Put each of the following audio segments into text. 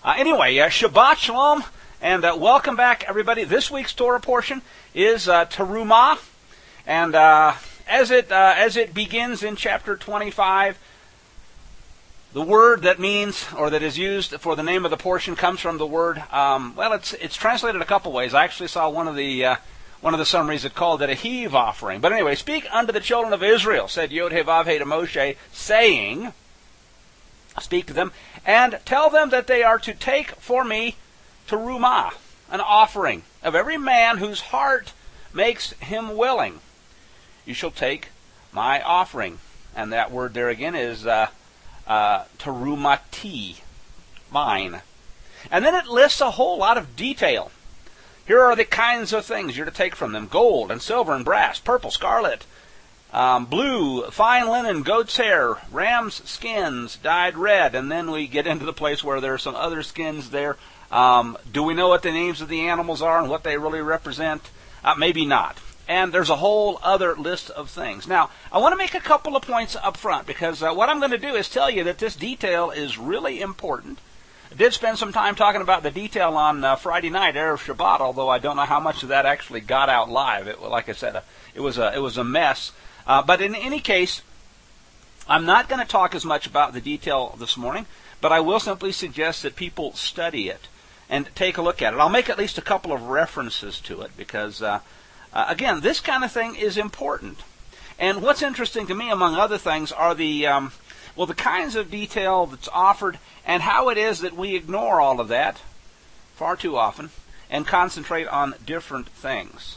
Shabbat Shalom, and welcome back, everybody. This week's Torah portion is Terumah, and as it begins in chapter 25, the word that means, or that is used for the name of the portion, comes from the word. It's translated a couple ways. I actually saw one of the summaries that called it a heave offering. But anyway, speak unto the children of Israel, said Yod-Heh-Vav-Heh to Moshe, saying, speak to them, and tell them that they are to take for me terumah, an offering of every man whose heart makes him willing. You shall take my offering. And that word there again is terumati, mine. And then it lists a whole lot of detail. Here are the kinds of things you're to take from them: gold and silver and brass, purple, scarlet, blue, fine linen, goat's hair, ram's skins dyed red. And then we get into the place where there are some other skins there. Do we know what the names of the animals are and what they really represent? Maybe not. And there's a whole other list of things. Now, I want to make a couple of points up front, because what I'm going to do is tell you that this detail is really important. I did spend some time talking about the detail on Friday night, Erev Shabbat, although I don't know how much of that actually got out live. Like I said, it was a mess. But in any case, I'm not going to talk as much about the detail this morning, but I will simply suggest that people study it and take a look at it. I'll make at least a couple of references to it, because, again, this kind of thing is important. And what's interesting to me, among other things, are the kinds of detail that's offered, and how it is that we ignore all of that far too often and concentrate on different things.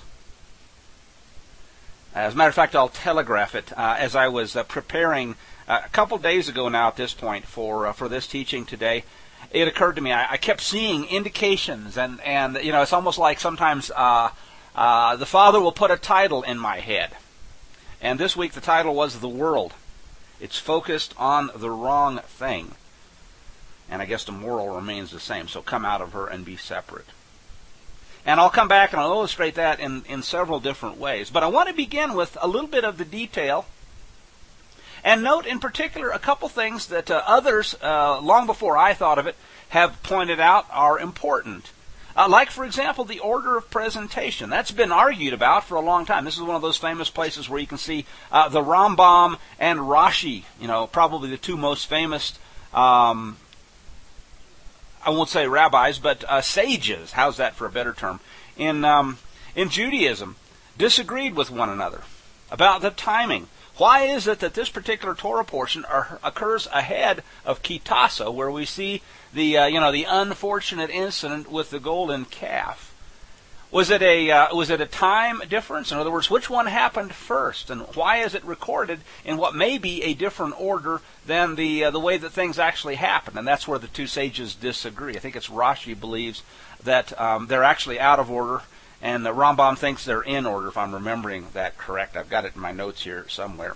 As a matter of fact, I'll telegraph it. As I was preparing a couple days ago now at this point for this teaching today, it occurred to me, I kept seeing indications, and it's almost like sometimes the Father will put a title in my head. And this week the title was The World. It's focused on the wrong thing. And I guess the moral remains the same, so come out of her and be separate. And I'll come back and I'll illustrate that in several different ways. But I want to begin with a little bit of the detail, and note in particular a couple things that others, long before I thought of it, have pointed out are important. Like, for example, the order of presentation. That's been argued about for a long time. This is one of those famous places where you can see the Rambam and Rashi, probably the two most famous, I won't say rabbis, but sages, how's that for a better term, in Judaism, disagreed with one another about the timing. Why is it that this particular Torah portion occurs ahead of Kitasa, where we see the unfortunate incident with the golden calf? Was it a time difference? In other words, which one happened first, and why is it recorded in what may be a different order than the way that things actually happened? And that's where the two sages disagree. I think it's Rashi believes that they're actually out of order, and the Rambam thinks they're in order, if I'm remembering that correct. I've got it in my notes here somewhere.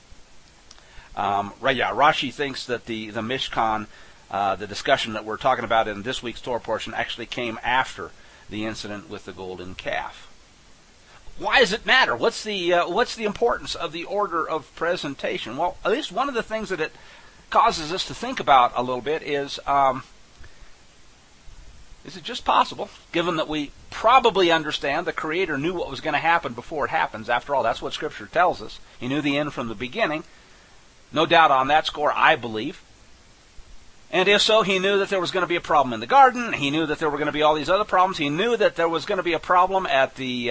Rashi thinks that the Mishkan, the discussion that we're talking about in this week's Torah portion, actually came after the incident with the golden calf. Why does it matter? What's the importance of the order of presentation? Well, at least one of the things that it causes us to think about a little bit is it just possible, given that we probably understand the Creator knew what was going to happen before it happens? After all, that's what Scripture tells us. He knew the end from the beginning. No doubt on that score, I believe. And if so, he knew that there was going to be a problem in the garden. He knew that there were going to be all these other problems. He knew that there was going to be a problem at the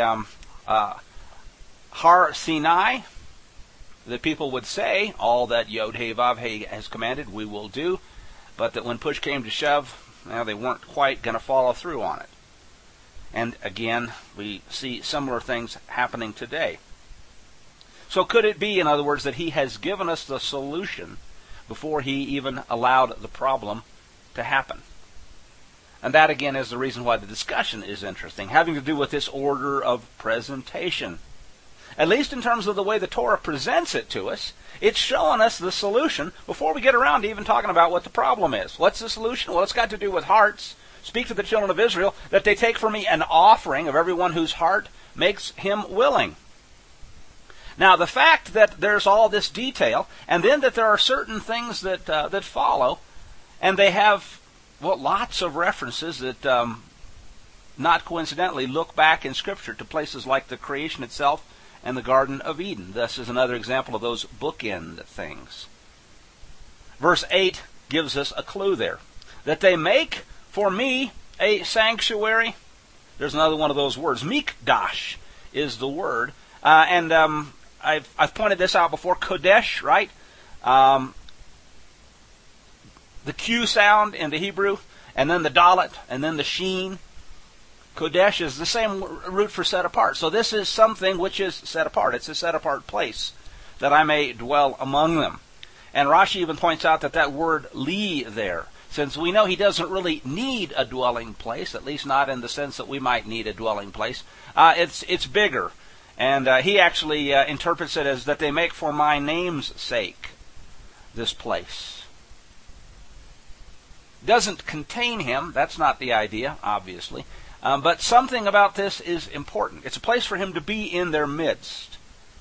Har Sinai. That people would say, all that Yod-Heh-Vav-Heh has commanded, we will do. But that when push came to shove, they weren't quite going to follow through on it. And again, we see similar things happening today. So could it be, in other words, that he has given us the solution before he even allowed the problem to happen? And that, again, is the reason why the discussion is interesting, having to do with this order of presentation. At least in terms of the way the Torah presents it to us, it's showing us the solution before we get around to even talking about what the problem is. What's the solution? Well, it's got to do with hearts. Speak to the children of Israel that they take for me an offering of everyone whose heart makes him willing. Now, the fact that there's all this detail, and then that there are certain things that follow, and they have lots of references that, not coincidentally, look back in Scripture to places like the creation itself and the Garden of Eden. This is another example of those bookend things. Verse 8 gives us a clue there. That they make for me a sanctuary. There's another one of those words. Mikdash is the word. I've pointed this out before. Kodesh, right? The Q sound in the Hebrew, and then the Dalet, and then the Sheen. Kodesh is the same root for set apart. So this is something which is set apart. It's a set apart place, that I may dwell among them. And Rashi even points out that word li there, since we know he doesn't really need a dwelling place, at least not in the sense that we might need a dwelling place, it's bigger. And he actually interprets it as that they make for my name's sake this place. Doesn't contain him. That's not the idea, obviously. But something about this is important. It's a place for him to be in their midst.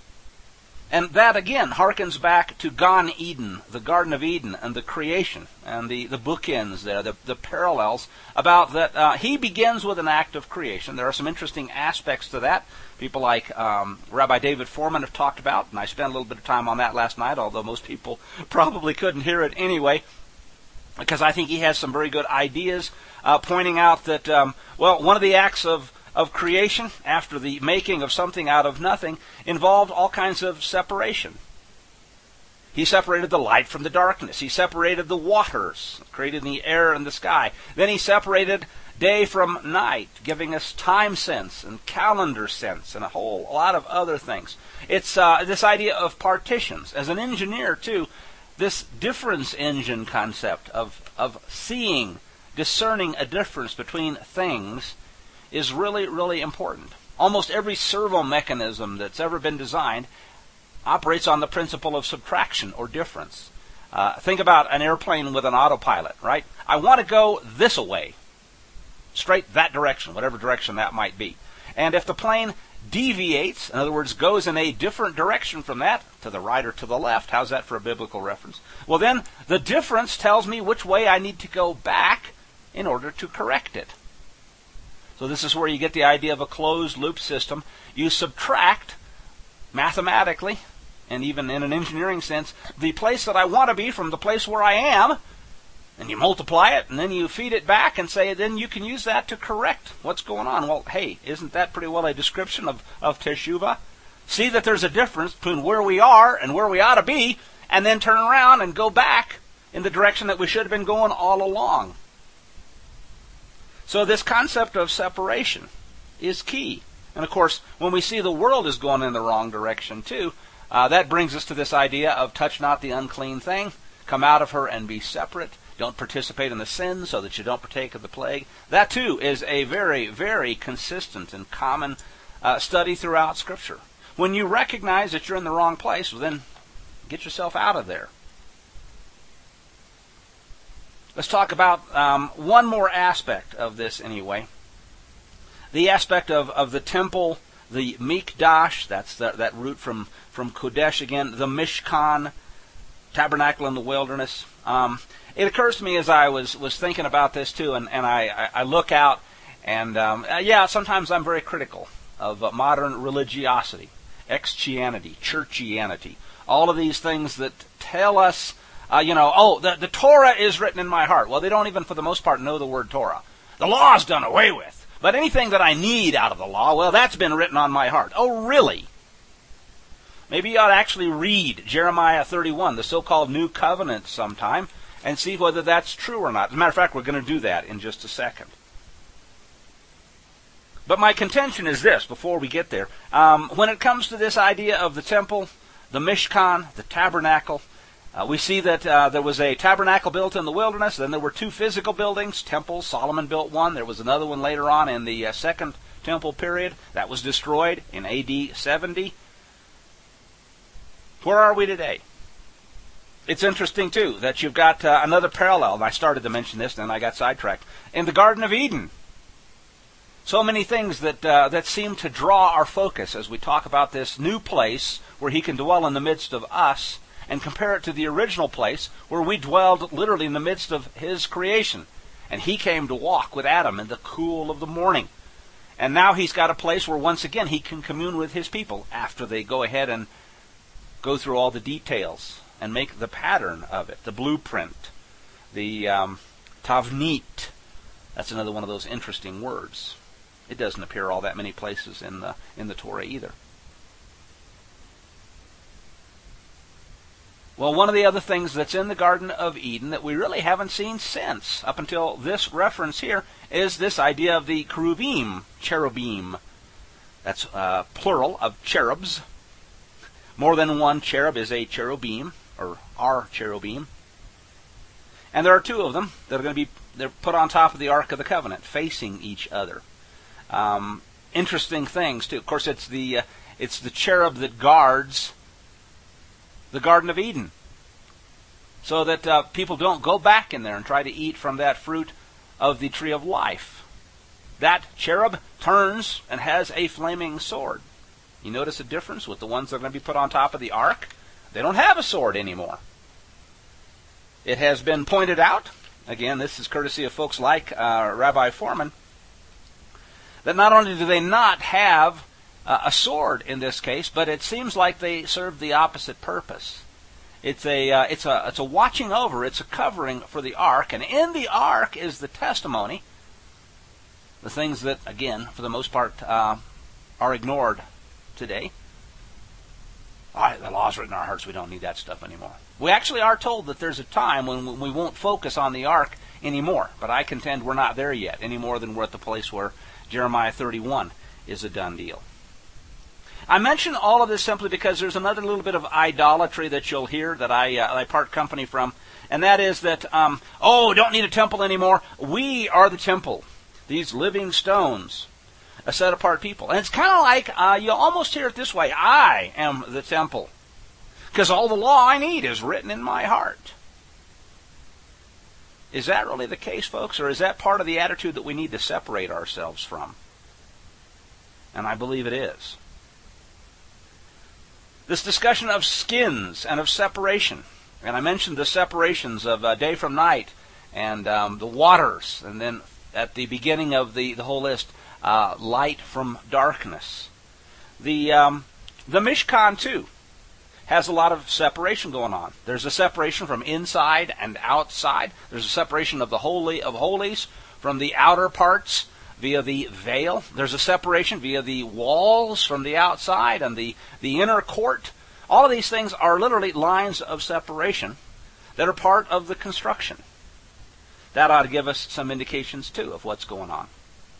And that, again, harkens back to Gan Eden, the Garden of Eden, and the creation, and the bookends there, the parallels, about that he begins with an act of creation. There are some interesting aspects to that. People like Rabbi David Foreman have talked about, and I spent a little bit of time on that last night, although most people probably couldn't hear it anyway, because I think he has some very good ideas, pointing out that, one of the acts of creation, after the making of something out of nothing, involved all kinds of separation. He separated the light from the darkness. He separated the waters, created the air and the sky. Then he separated day from night, giving us time sense and calendar sense and a lot of other things. It's this idea of partitions. As an engineer, too, this difference engine concept of seeing, discerning a difference between things is really, really important. Almost every servo mechanism that's ever been designed operates on the principle of subtraction or difference. Think about an airplane with an autopilot, right? I want to go this way, straight that direction, whatever direction that might be. And if the plane deviates, in other words, goes in a different direction from that, to the right or to the left, how's that for a biblical reference? Well, then the difference tells me which way I need to go back in order to correct it. So this is where you get the idea of a closed loop system. You subtract, mathematically, and even in an engineering sense, the place that I want to be from the place where I am, and you multiply it, and then you feed it back and say, then you can use that to correct what's going on. Well, hey, isn't that pretty well a description of teshuvah? See that there's a difference between where we are and where we ought to be, and then turn around and go back in the direction that we should have been going all along. So this concept of separation is key. And of course, when we see the world is going in the wrong direction too, that brings us to this idea of touch not the unclean thing, come out of her and be separate, don't participate in the sin so that you don't partake of the plague. That too is a very, very consistent and common study throughout Scripture. When you recognize that you're in the wrong place, well, then get yourself out of there. Let's talk about one more aspect of this anyway. The aspect of the temple, the Mikdash, that's that root from Kodesh again, the Mishkan, tabernacle in the wilderness. It occurs to me as I was thinking about this too, and I look out, and sometimes I'm very critical of modern religiosity, Christianity, churchianity, all of these things that tell us, the Torah is written in my heart. Well, they don't even, for the most part, know the word Torah. The law's done away with. But anything that I need out of the law, well, that's been written on my heart. Oh, really? Maybe you ought to actually read Jeremiah 31, the so-called New Covenant sometime, and see whether that's true or not. As a matter of fact, we're going to do that in just a second. But my contention is this, before we get there. When it comes to this idea of the temple, the Mishkan, the tabernacle, we see that there was a tabernacle built in the wilderness. Then there were two physical buildings, temples. Solomon built one. There was another one later on in the second temple period. That was destroyed in AD 70. Where are we today? It's interesting, too, that you've got another parallel. And I started to mention this, then I got sidetracked. In the Garden of Eden. So many things that seem to draw our focus as we talk about this new place where he can dwell in the midst of us, and compare it to the original place where we dwelled literally in the midst of his creation. And he came to walk with Adam in the cool of the morning. And now he's got a place where once again he can commune with his people after they go ahead and go through all the details and make the pattern of it, the blueprint, the tavnit. That's another one of those interesting words. It doesn't appear all that many places in the Torah either. Well, one of the other things that's in the Garden of Eden that we really haven't seen since, up until this reference here, is this idea of the cherubim. That's plural of cherubs. More than one cherub is a cherubim, or are cherubim. And there are two of them that are going to be they're put on top of the Ark of the Covenant, facing each other. Interesting things too. Of course, it's the cherub that guards the Garden of Eden, so that people don't go back in there and try to eat from that fruit of the tree of life. That cherub turns and has a flaming sword. You notice a difference with the ones that are going to be put on top of the ark? They don't have a sword anymore. It has been pointed out, again, this is courtesy of folks like Rabbi Foreman, that not only do they not have a sword in this case, but it seems like they serve the opposite purpose. It's a watching over, it's a covering for the ark, and in the ark is the testimony, the things that, again, for the most part, are ignored today. The law's written in our hearts, we don't need that stuff anymore. We actually are told that there's a time when we won't focus on the ark anymore, but I contend we're not there yet, any more than we're at the place where Jeremiah 31 is a done deal. I mention all of this simply because there's another little bit of idolatry that you'll hear that I part company from, and that is that, don't need a temple anymore. We are the temple. These living stones, a set-apart people. And it's kind of like, you almost hear it this way, I am the temple, because all the law I need is written in my heart. Is that really the case, folks, or is that part of the attitude that we need to separate ourselves from? And I believe it is. This discussion of skins and of separation, and I mentioned the separations of day from night and the waters, and then at the beginning of the whole list, light from darkness. The Mishkan, too, has a lot of separation going on. There's a separation from inside and outside. There's a separation of the Holy of Holies from the outer parts via the veil. There's a separation via the walls from the outside and the inner court. All of these things are literally lines of separation that are part of the construction. That ought to give us some indications, too, of what's going on.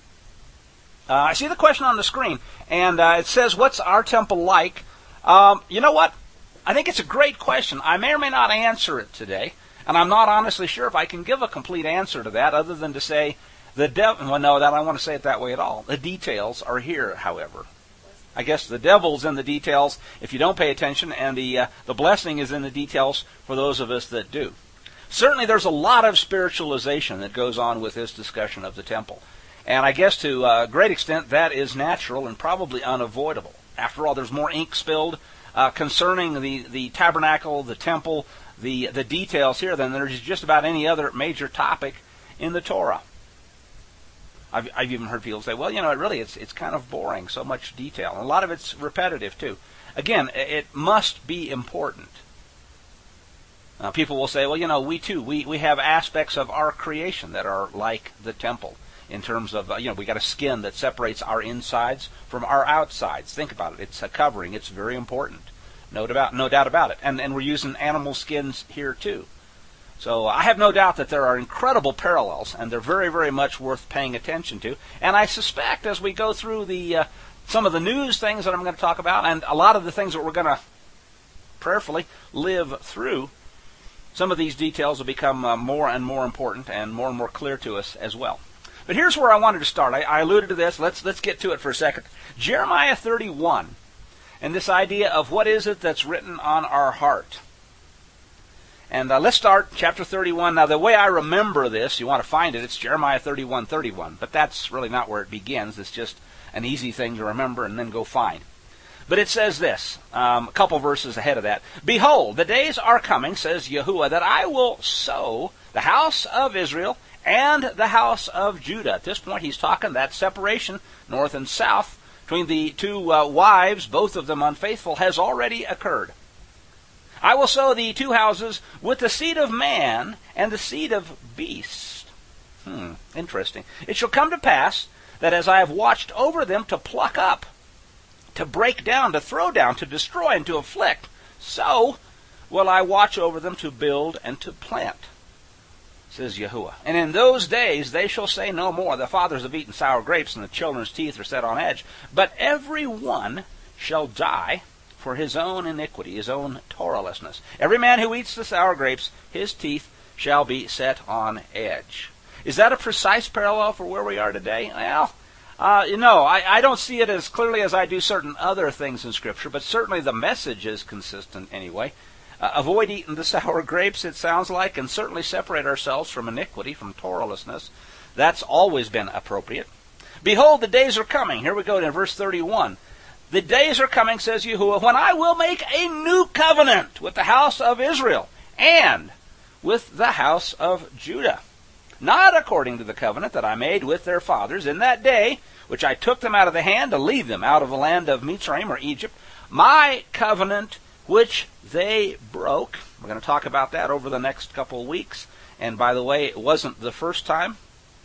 I see the question on the screen, and it says, what's our temple like? You know what? I think it's a great question. I may or may not answer it today, and I'm not honestly sure if I can give a complete answer to that other than to say, I don't want to say it that way at all. The details are here, however. I guess the devil's in the details if you don't pay attention, and the blessing is in the details for those of us that do. Certainly there's a lot of spiritualization that goes on with this discussion of the temple. And I guess to a great extent that is natural and probably unavoidable. After all, there's more ink spilled concerning the tabernacle, the temple, the details here than there's just about any other major topic in the Torah. I've even heard people say, well, it's kind of boring, so much detail. And a lot of it's repetitive, too. Again, it must be important. People will say, well, we have aspects of our creation that are like the temple in terms of, we got a skin that separates our insides from our outsides. Think about it. It's a covering. It's very important. No doubt about it. And we're using animal skins here, too. So I have no doubt that there are incredible parallels, and they're very, very much worth paying attention to. And I suspect as we go through some of the news things that I'm going to talk about, and a lot of the things that we're going to prayerfully live through, some of these details will become more and more important and more clear to us as well. But here's where I wanted to start. I alluded to this. Let's get to it for a second. Jeremiah 31, and this idea of what is it that's written on our heart. And let's start chapter 31. Now, the way I remember this, you want to find it, it's Jeremiah 31:31. But that's really not where it begins. It's just an easy thing to remember and then go find. But it says this, a couple verses ahead of that. Behold, the days are coming, says Yahuwah, that I will sow the house of Israel and the house of Judah. At this point, he's talking that separation, north and south, between the two wives, both of them unfaithful, has already occurred. I will sow the two houses with the seed of man and the seed of beast. Interesting. It shall come to pass that as I have watched over them to pluck up, to break down, to throw down, to destroy, and to afflict, so will I watch over them to build and to plant, says Yahuwah. And in those days they shall say no more, the fathers have eaten sour grapes, and the children's teeth are set on edge. But every one shall die for his own iniquity, his own Torahlessness. Every man who eats the sour grapes, his teeth shall be set on edge. Is that a precise parallel for where we are today? Well, I don't see it as clearly as I do certain other things in Scripture, but certainly the message is consistent anyway. Avoid eating the sour grapes, it sounds like, and certainly separate ourselves from iniquity, from Torahlessness. That's always been appropriate. Behold, the days are coming. Here we go to verse 31. The days are coming, says Yahuwah, when I will make a new covenant with the house of Israel and with the house of Judah. Not according to the covenant that I made with their fathers in that day, which I took them out of the hand to lead them out of the land of Mitzrayim or Egypt, my covenant which they broke. We're going to talk about that over the next couple of weeks. And by the way, it wasn't the first time.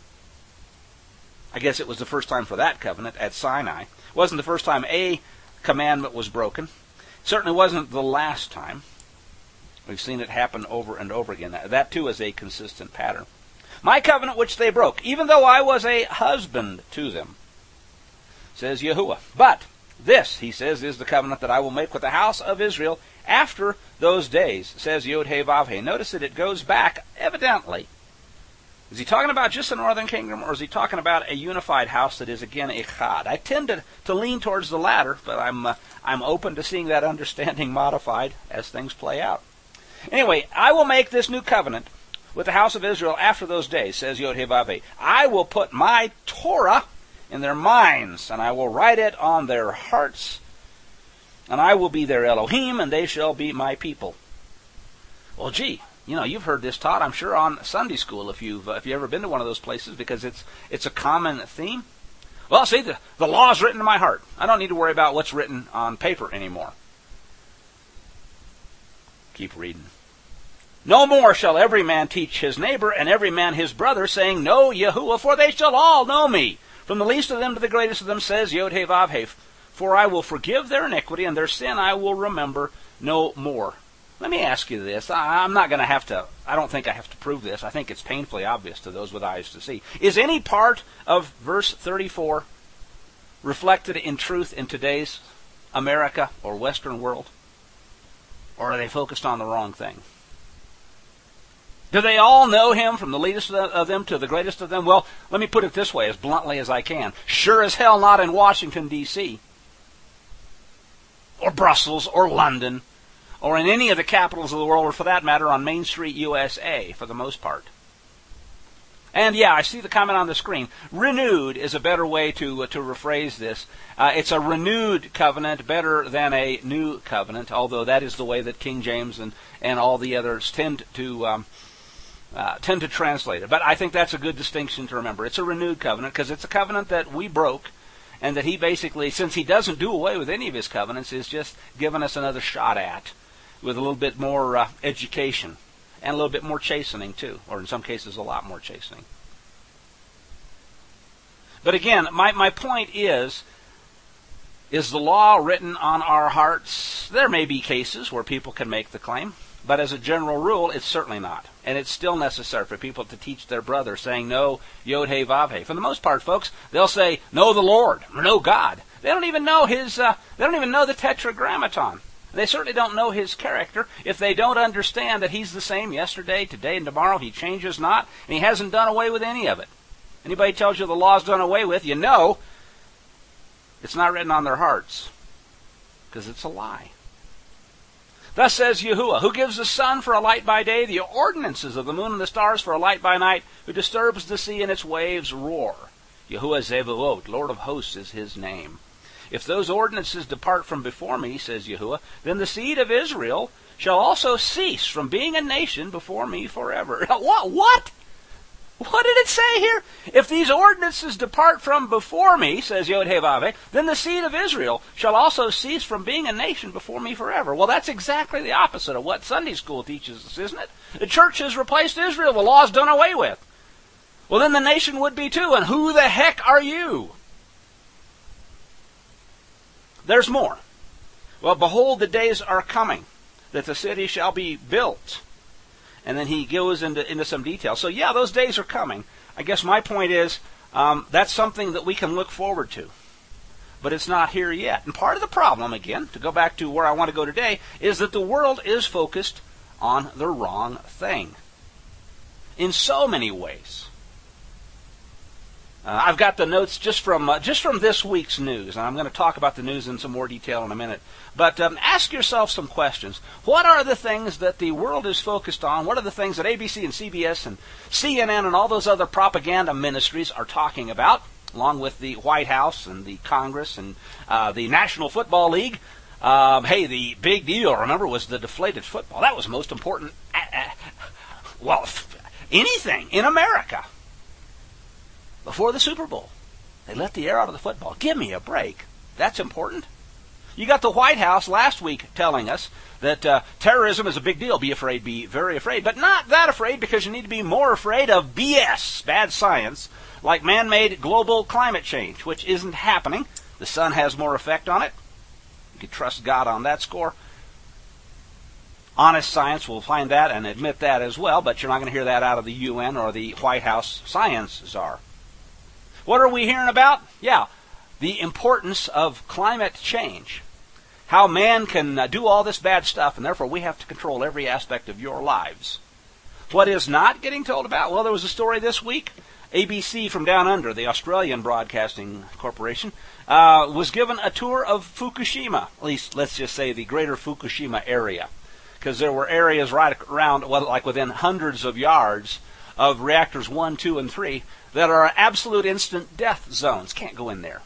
I guess it was the first time for that covenant at Sinai. It wasn't the first time a commandment was broken. It certainly wasn't the last time. We've seen it happen over and over again. That too is a consistent pattern. My covenant which they broke, even though I was a husband to them, says Yahuwah. But this, he says, is the covenant that I will make with the house of Israel after those days, says Yod-Heh-Vav-Heh. Notice that it goes back, evidently. Is he talking about just the northern kingdom, or is he talking about a unified house that is again Echad? I tend to lean towards the latter, but I'm open to seeing that understanding modified as things play out. Anyway, I will make this new covenant with the house of Israel after those days, says Yod-Heh-Vav-Heh. I will put my Torah in their minds, and I will write it on their hearts, and I will be their Elohim, and they shall be my people. Well, gee, you've heard this taught, I'm sure, on Sunday school if you've ever been to one of those places, because it's a common theme. Well, see, the law is written in my heart. I don't need to worry about what's written on paper anymore. Keep reading. No more shall every man teach his neighbor and every man his brother, saying, Know Yahuwah, for they shall all know me. From the least of them to the greatest of them, says Yod-Heh-Vav-Heh. For I will forgive their iniquity, and their sin I will remember no more. Let me ask you this. I don't think I have to prove this. I think it's painfully obvious to those with eyes to see. Is any part of verse 34 reflected in truth in today's America or Western world? Or are they focused on the wrong thing? Do they all know him, from the least of them to the greatest of them? Well, let me put it this way, as bluntly as I can. Sure as hell not in Washington, D.C., or Brussels, or London, or in any of the capitals of the world, or for that matter, on Main Street, USA, for the most part. And yeah, I see the comment on the screen. Renewed is a better way to rephrase this. It's a renewed covenant, better than a new covenant, although that is the way that King James and all the others tend to translate it. But I think that's a good distinction to remember. It's a renewed covenant because it's a covenant that we broke, and that he basically, since he doesn't do away with any of his covenants, is just giving us another shot at, with a little bit more education and a little bit more chastening too, or in some cases a lot more chastening. But again, my point is the law written on our hearts? There may be cases where people can make the claim, but as a general rule, it's certainly not. And it's still necessary for people to teach their brother, saying, no, Yod-Heh-Vav-Heh. For the most part, folks, they'll say, know the Lord, or know God. They don't even know they don't even know the Tetragrammaton. They certainly don't know his character if they don't understand that he's the same yesterday, today, and tomorrow. He changes not, and he hasn't done away with any of it. Anybody tells you the law's done away with, you know it's not written on their hearts, because it's a lie. Thus says Yahuwah, who gives the sun for a light by day, the ordinances of the moon and the stars for a light by night, who disturbs the sea and its waves roar. Yahuwah Zevaot, Lord of hosts is his name. If those ordinances depart from before me, says Yahuwah, then the seed of Israel shall also cease from being a nation before me forever. What? What did it say here? If these ordinances depart from before me, says Yod-Heh-Vav-Heh, then the seed of Israel shall also cease from being a nation before me forever. Well, that's exactly the opposite of what Sunday school teaches us, isn't it? The church has replaced Israel. The law's done away with. Well, then the nation would be too. And who the heck are you? There's more. Well, behold, the days are coming that the city shall be built. And then he goes into some detail. So yeah, those days are coming. I guess my point is that's something that we can look forward to. But it's not here yet. And part of the problem, again, to go back to where I want to go today, is that the world is focused on the wrong thing. In so many ways. I've got the notes just from this week's news, and I'm going to talk about the news in some more detail in a minute. But ask yourself some questions. What are the things that the world is focused on? What are the things that ABC and CBS and CNN and all those other propaganda ministries are talking about, along with the White House and the Congress and the National Football League? Hey, the big deal, remember, was the deflated football. That was the most important, anything in America. Before the Super Bowl, they let the air out of the football. Give me a break. That's important. You got the White House last week telling us that terrorism is a big deal. Be afraid, be very afraid. But not that afraid, because you need to be more afraid of BS, bad science, like man-made global climate change, which isn't happening. The sun has more effect on it. You can trust God on that score. Honest science will find that and admit that as well, but you're not going to hear that out of the UN or the White House science czar. What are we hearing about? Yeah, the importance of climate change. How man can do all this bad stuff, and therefore we have to control every aspect of your lives. What is not getting told about? Well, there was a story this week. ABC from Down Under, the Australian Broadcasting Corporation, was given a tour of Fukushima, at least let's just say the greater Fukushima area, because there were areas right around, well, like within hundreds of yards of reactors 1, 2, and 3 that are absolute instant death zones. Can't go in there.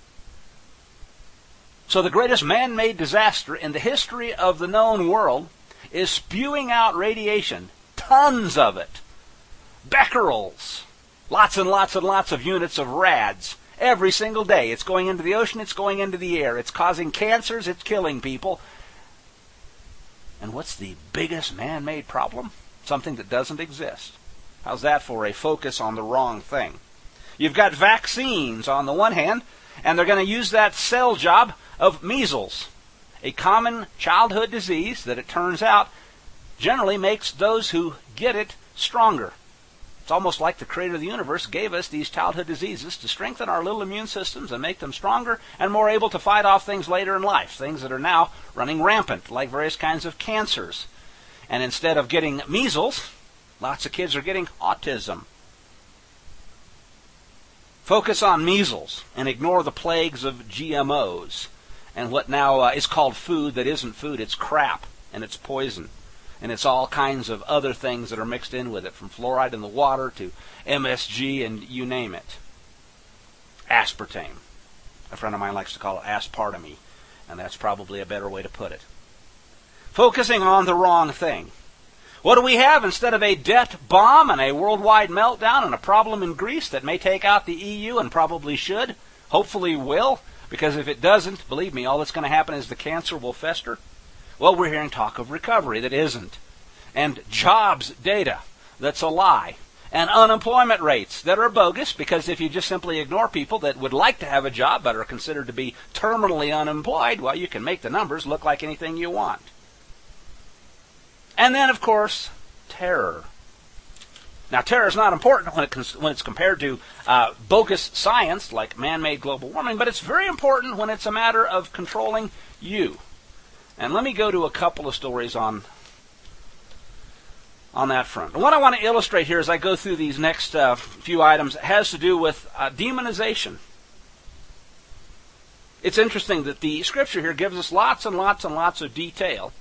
So the greatest man-made disaster in the history of the known world is spewing out radiation, tons of it, becquerels, lots and lots and lots of units of rads, every single day. It's going into the ocean, it's going into the air, it's causing cancers, it's killing people. And what's the biggest man-made problem? Something that doesn't exist. How's that for a focus on the wrong thing? You've got vaccines on the one hand, and they're going to use that sell job of measles, a common childhood disease that it turns out generally makes those who get it stronger. It's almost like the creator of the universe gave us these childhood diseases to strengthen our little immune systems and make them stronger and more able to fight off things later in life, things that are now running rampant, like various kinds of cancers. And instead of getting measles, lots of kids are getting autism. Focus on measles and ignore the plagues of GMOs and what now is called food that isn't food. It's crap, and it's poison. And it's all kinds of other things that are mixed in with it, from fluoride in the water to MSG and you name it. Aspartame. A friend of mine likes to call it aspartame, and that's probably a better way to put it. Focusing on the wrong thing. What do we have instead of a debt bomb and a worldwide meltdown and a problem in Greece that may take out the EU and probably should, hopefully will, because if it doesn't, believe me, all that's going to happen is the cancer will fester? Well, we're hearing talk of recovery that isn't, and jobs data that's a lie, and unemployment rates that are bogus, because if you just simply ignore people that would like to have a job but are considered to be terminally unemployed, well, you can make the numbers look like anything you want. And then, of course, terror. Now, terror is not important when it's compared to bogus science like man-made global warming, but it's very important when it's a matter of controlling you. And let me go to a couple of stories on that front. And what I want to illustrate here as I go through these next few items has to do with demonization. It's interesting that the Scripture here gives us lots and lots and lots of detail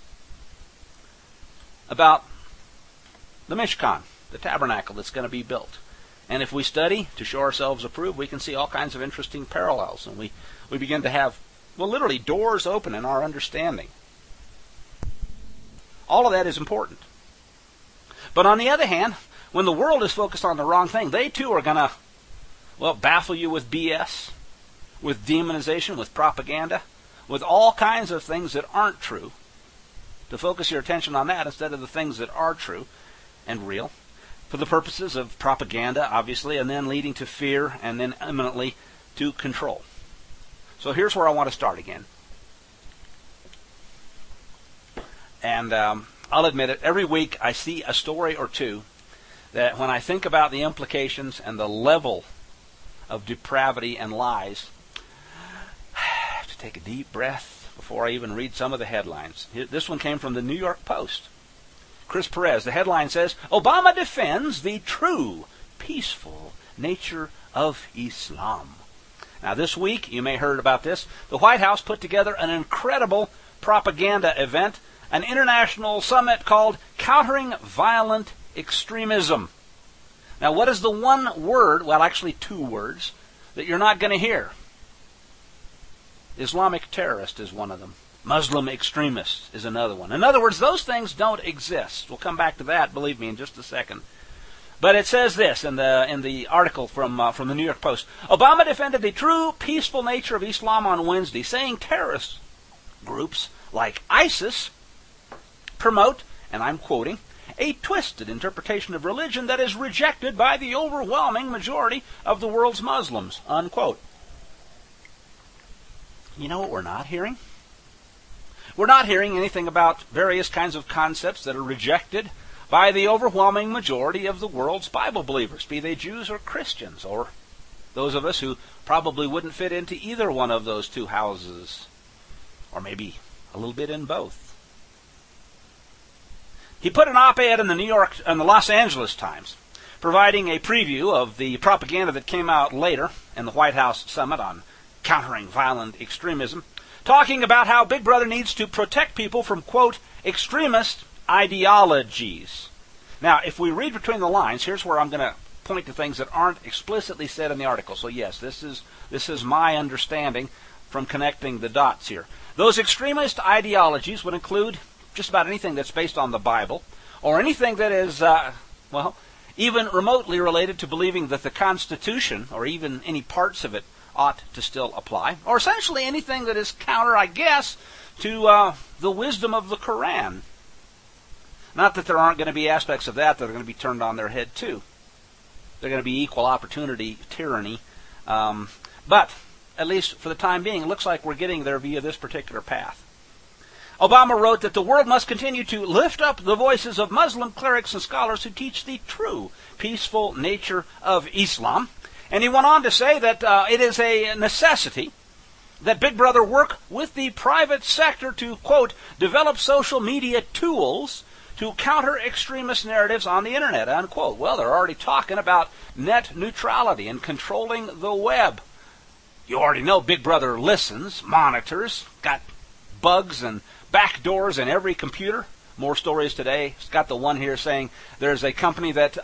about the Mishkan, the tabernacle that's going to be built. And if we study to show ourselves approved, we can see all kinds of interesting parallels. And we begin to have, well, literally doors open in our understanding. All of that is important. But on the other hand, when the world is focused on the wrong thing, they too are going to, baffle you with BS, with demonization, with propaganda, with all kinds of things that aren't true, to focus your attention on that instead of the things that are true and real, for the purposes of propaganda, obviously, and then leading to fear, and then imminently to control. So here's where I want to start again. And I'll admit it, every week I see a story or two that when I think about the implications and the level of depravity and lies, I have to take a deep breath before I even read some of the headlines. This one came from the New York Post. Chris Perez, the headline says, Obama defends the true, peaceful nature of Islam. Now this week, you may have heard about this, the White House put together an incredible propaganda event, an international summit called Countering Violent Extremism. Now what is the one word, well actually two words, that you're not going to hear? Islamic terrorist is one of them. Muslim extremist is another one. In other words, those things don't exist. We'll come back to that, believe me, in just a second. But it says this in the article from the New York Post. Obama defended the true peaceful nature of Islam on Wednesday, saying terrorist groups like ISIS promote, and I'm quoting, a twisted interpretation of religion that is rejected by the overwhelming majority of the world's Muslims, unquote. You know what we're not hearing? We're not hearing anything about various kinds of concepts that are rejected by the overwhelming majority of the world's Bible believers, be they Jews or Christians, or those of us who probably wouldn't fit into either one of those two houses, or maybe a little bit in both. He put an op-ed in the Los Angeles Times, providing a preview of the propaganda that came out later in the White House summit on countering violent extremism, talking about how Big Brother needs to protect people from, quote, extremist ideologies. Now, if we read between the lines, here's where I'm going to point to things that aren't explicitly said in the article. So yes, this is my understanding from connecting the dots here. Those extremist ideologies would include just about anything that's based on the Bible, or anything that is, even remotely related to believing that the Constitution, or even any parts of it, ought to still apply, or essentially anything that is counter, I guess, to the wisdom of the Quran. Not that there aren't going to be aspects of that are going to be turned on their head too. They're going to be equal opportunity tyranny. But, at least for the time being, it looks like we're getting there via this particular path. Obama wrote that the world must continue to lift up the voices of Muslim clerics and scholars who teach the true, peaceful nature of Islam. And he went on to say that it is a necessity that Big Brother work with the private sector to, quote, develop social media tools to counter extremist narratives on the internet, unquote. Well, they're already talking about net neutrality and controlling the web. You already know Big Brother listens, monitors, got bugs and backdoors in every computer. More stories today. It's got the one here saying there's a company that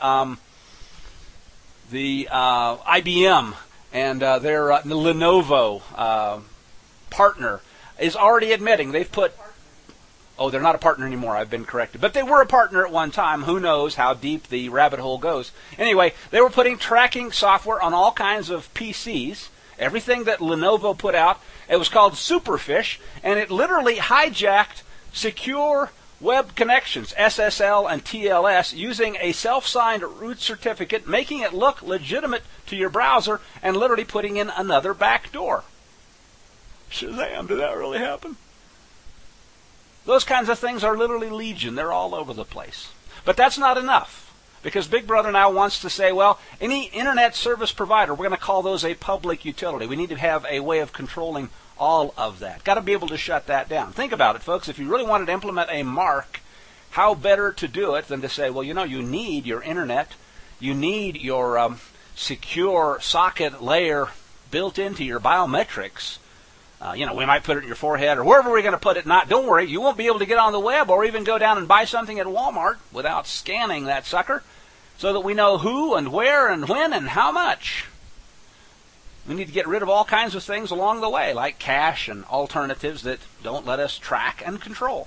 the IBM and their Lenovo partner is already admitting they've put... Oh, they're not a partner anymore. I've been corrected. But they were a partner at one time. Who knows how deep the rabbit hole goes. Anyway, they were putting tracking software on all kinds of PCs. Everything that Lenovo put out. It was called Superfish, and it literally hijacked secure web connections, SSL and TLS, using a self-signed root certificate, making it look legitimate to your browser, and literally putting in another backdoor. Shazam, did that really happen? Those kinds of things are literally legion. They're all over the place. But that's not enough, because Big Brother now wants to say, well, any internet service provider, we're going to call those a public utility. We need to have a way of controlling all of that. Got to be able to shut that down. Think about it, folks. If you really wanted to implement a mark, how better to do it than to say, well, you need your internet. You need your secure socket layer built into your biometrics. We might put it in your forehead or wherever we're going to put it. Don't worry, you won't be able to get on the web or even go down and buy something at Walmart without scanning that sucker, so that we know who and where and when and how much. We need to get rid of all kinds of things along the way, like cash and alternatives that don't let us track and control.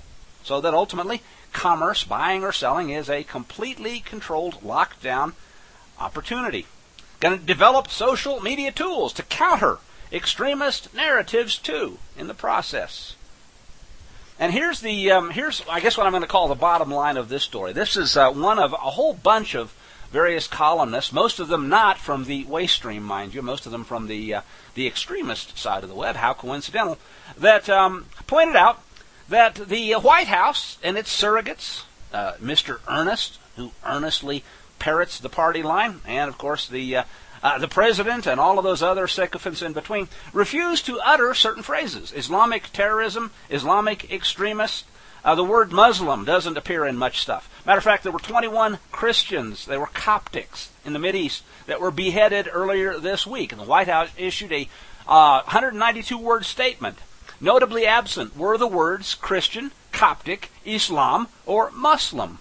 So that ultimately commerce, buying or selling, is a completely controlled, locked down opportunity. Going to develop social media tools to counter extremist narratives too in the process. And here's I guess what I'm going to call the bottom line of this story. This is one of a whole bunch of various columnists, most of them not from the waste stream, mind you, most of them from the extremist side of the web. How coincidental that pointed out that the White House and its surrogates, Mr. Earnest, who earnestly parrots the party line, and of course the president and all of those other sycophants in between, refuse to utter certain phrases. Islamic terrorism, Islamic extremist. The word Muslim doesn't appear in much stuff. Matter of fact, there were 21 Christians, they were Coptics in the Mideast, that were beheaded earlier this week. And the White House issued a 192-word statement. Notably absent were the words Christian, Coptic, Islam, or Muslim.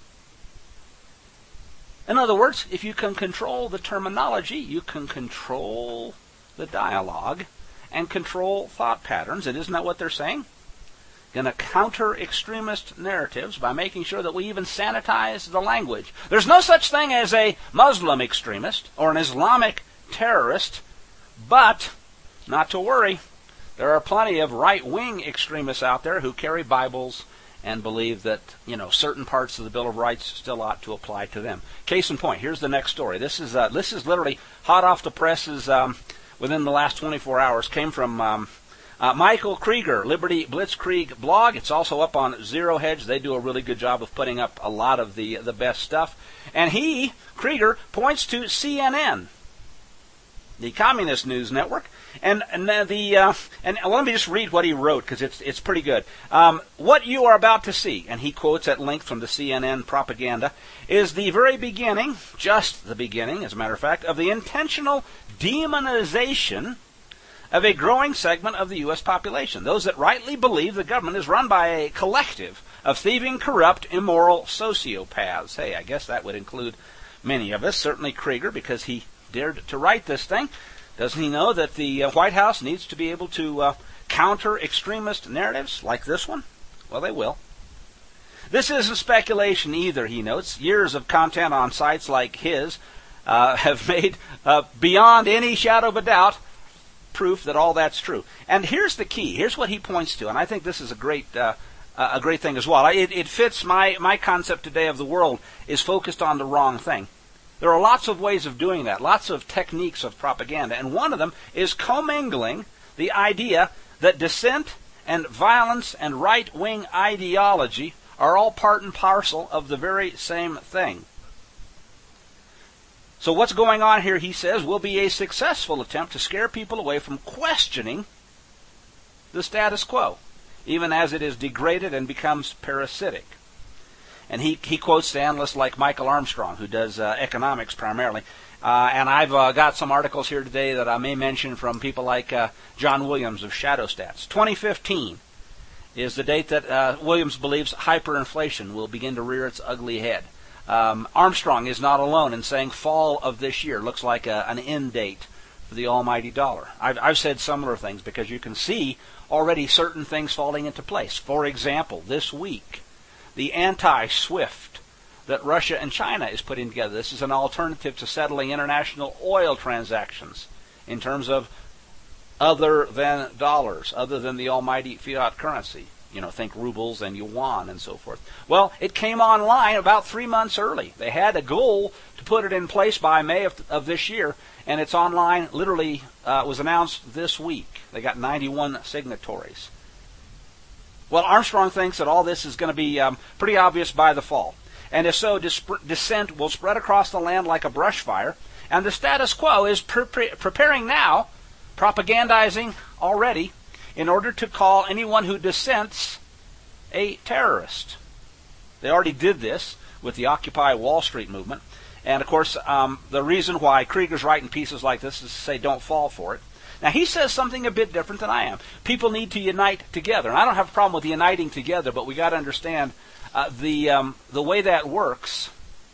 In other words, if you can control the terminology, you can control the dialogue and control thought patterns. And isn't that what they're saying? Going to counter extremist narratives by making sure that we even sanitize the language. There's no such thing as a Muslim extremist or an Islamic terrorist, but not to worry. There are plenty of right-wing extremists out there who carry Bibles and believe that, certain parts of the Bill of Rights still ought to apply to them. Case in point, here's the next story. This is literally hot off the presses within the last 24 hours. Came from Michael Krieger, Liberty Blitzkrieg blog. It's also up on Zero Hedge. They do a really good job of putting up a lot of the best stuff. And Krieger, points to CNN, the Communist News Network, and let me just read what he wrote because it's pretty good. What you are about to see, and he quotes at length from the CNN propaganda, is the very beginning, just the beginning, as a matter of fact, of the intentional demonization of a growing segment of the U.S. population. Those that rightly believe the government is run by a collective of thieving, corrupt, immoral sociopaths. Hey, I guess that would include many of us, certainly Krieger, because he dared to write this thing. Doesn't he know that the White House needs to be able to counter extremist narratives like this one? Well, they will. This isn't speculation either, he notes. Years of content on sites like his have made, beyond any shadow of a doubt, proof that all that's true. And here's the key. Here's what he points to, and I think this is a great thing as well. It fits my concept today of the world is focused on the wrong thing. There are lots of ways of doing that, lots of techniques of propaganda, and one of them is commingling the idea that dissent and violence and right-wing ideology are all part and parcel of the very same thing. So what's going on here, he says, will be a successful attempt to scare people away from questioning the status quo, even as it is degraded and becomes parasitic. And he quotes the analysts like Michael Armstrong, who does economics primarily. And I've got some articles here today that I may mention from people like John Williams of Shadow Stats. 2015 is the date that Williams believes hyperinflation will begin to rear its ugly head. Armstrong is not alone in saying fall of this year looks like an end date for the almighty dollar. I've said similar things because you can see already certain things falling into place. For example, this week, the anti-SWIFT that Russia and China is putting together. This is an alternative to settling international oil transactions in terms of other than dollars, other than the almighty fiat currency. Think rubles and yuan and so forth. Well, it came online about 3 months early. They had a goal to put it in place by May of this year, and it's online, literally was announced this week. They got 91 signatories. Well, Armstrong thinks that all this is going to be pretty obvious by the fall. And if so, dissent will spread across the land like a brush fire, and the status quo is preparing now, propagandizing already, in order to call anyone who dissents a terrorist. They already did this with the Occupy Wall Street movement. And, of course, the reason why Krieger's writing pieces like this is to say don't fall for it. Now, he says something a bit different than I am. People need to unite together. And I don't have a problem with uniting together, but we got to understand the way that works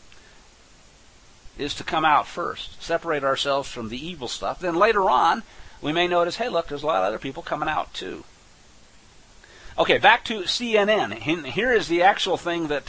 is to come out first, separate ourselves from the evil stuff. Then later on, we may notice, hey, look, there's a lot of other people coming out too. Okay, back to CNN. Here is the actual thing that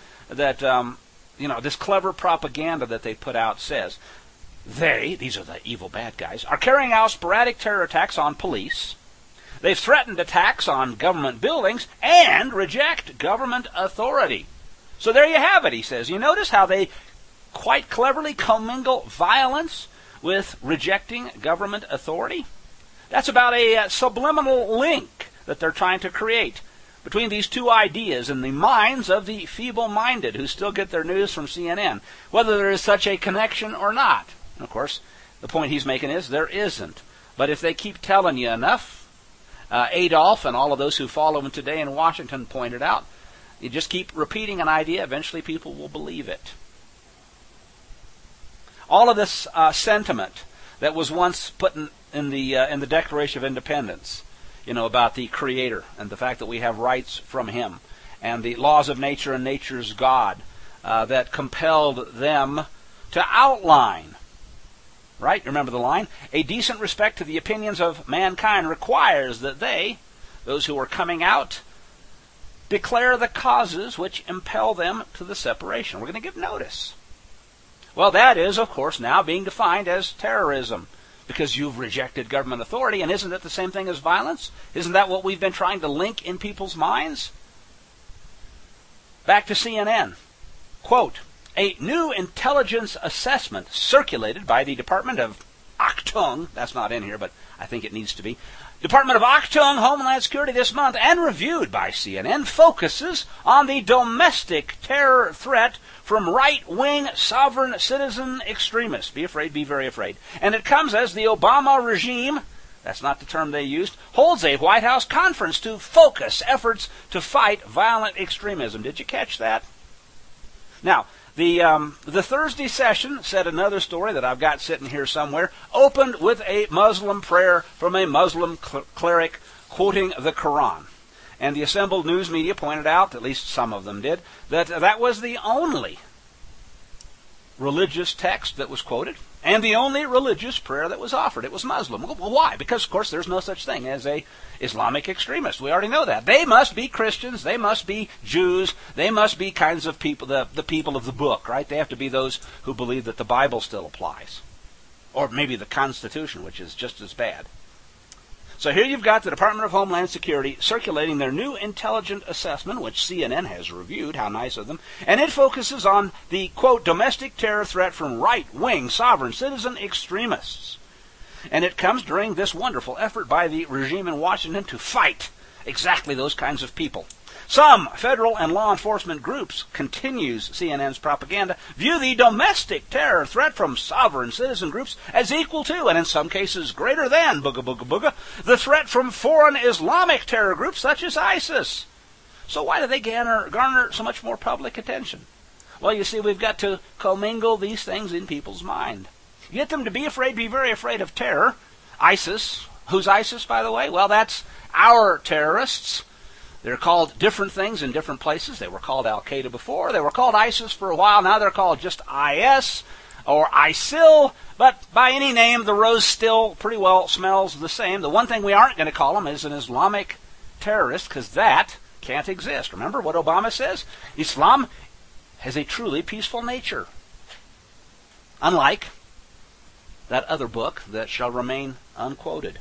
this clever propaganda that they put out says. These are the evil bad guys, are carrying out sporadic terror attacks on police. They've threatened attacks on government buildings and reject government authority. So there you have it, he says. You notice how they quite cleverly commingle violence with rejecting government authority? That's about a subliminal link that they're trying to create between these two ideas in the minds of the feeble-minded who still get their news from CNN, whether there is such a connection or not. And of course, the point he's making is there isn't. But if they keep telling you enough, Adolf and all of those who follow him today in Washington pointed out, you just keep repeating an idea, eventually people will believe it. All of this sentiment that was once put in the Declaration of Independence, about the Creator and the fact that we have rights from Him, and the laws of nature and nature's God that compelled them to outline, right? Remember the line? A decent respect to the opinions of mankind requires that they, those who are coming out, declare the causes which impel them to the separation. We're going to give notice. Well, that is, of course, now being defined as terrorism, because you've rejected government authority, and isn't it the same thing as violence? Isn't that what we've been trying to link in people's minds? Back to CNN. Quote, a new intelligence assessment circulated by the Department of Achtung, that's not in here, but I think it needs to be, Department of Achtung, Homeland Security this month, and reviewed by CNN, focuses on the domestic terror threat from right-wing sovereign citizen extremists. Be afraid, be very afraid. And it comes as the Obama regime, that's not the term they used, holds a White House conference to focus efforts to fight violent extremism. Did you catch that? Now, the Thursday session, said another story that I've got sitting here somewhere, opened with a Muslim prayer from a Muslim cleric quoting the Quran. And the assembled news media pointed out, at least some of them did, that that was the only religious text that was quoted and the only religious prayer that was offered. It was Muslim. Well, why? Because, of course, there's no such thing as a Islamic extremist. We already know that. They must be Christians. They must be Jews. They must be kinds of people, the people of the book, right? They have to be those who believe that the Bible still applies. Or maybe the Constitution, which is just as bad. So here you've got the Department of Homeland Security circulating their new intelligence assessment, which CNN has reviewed. How nice of them. And it focuses on the, quote, domestic terror threat from right-wing sovereign citizen extremists. And it comes during this wonderful effort by the regime in Washington to fight exactly those kinds of people. Some federal and law enforcement groups, continues CNN's propaganda, view the domestic terror threat from sovereign citizen groups as equal to, and in some cases greater than, the threat from foreign Islamic terror groups such as ISIS. So why do they garner so much more public attention? Well, you see, we've got to commingle these things in people's mind. Get them to be afraid, be very afraid of terror. ISIS. Who's ISIS, by the way? Well, that's our terrorists. They're called different things in different places. They were called Al-Qaeda before. They were called ISIS for a while. Now they're called just IS or ISIL. But by any name, the rose still pretty well smells the same. The one thing we aren't going to call them is an Islamic terrorist, because that can't exist. Remember what Obama says? Islam has a truly peaceful nature. Unlike that other book that shall remain unquoted.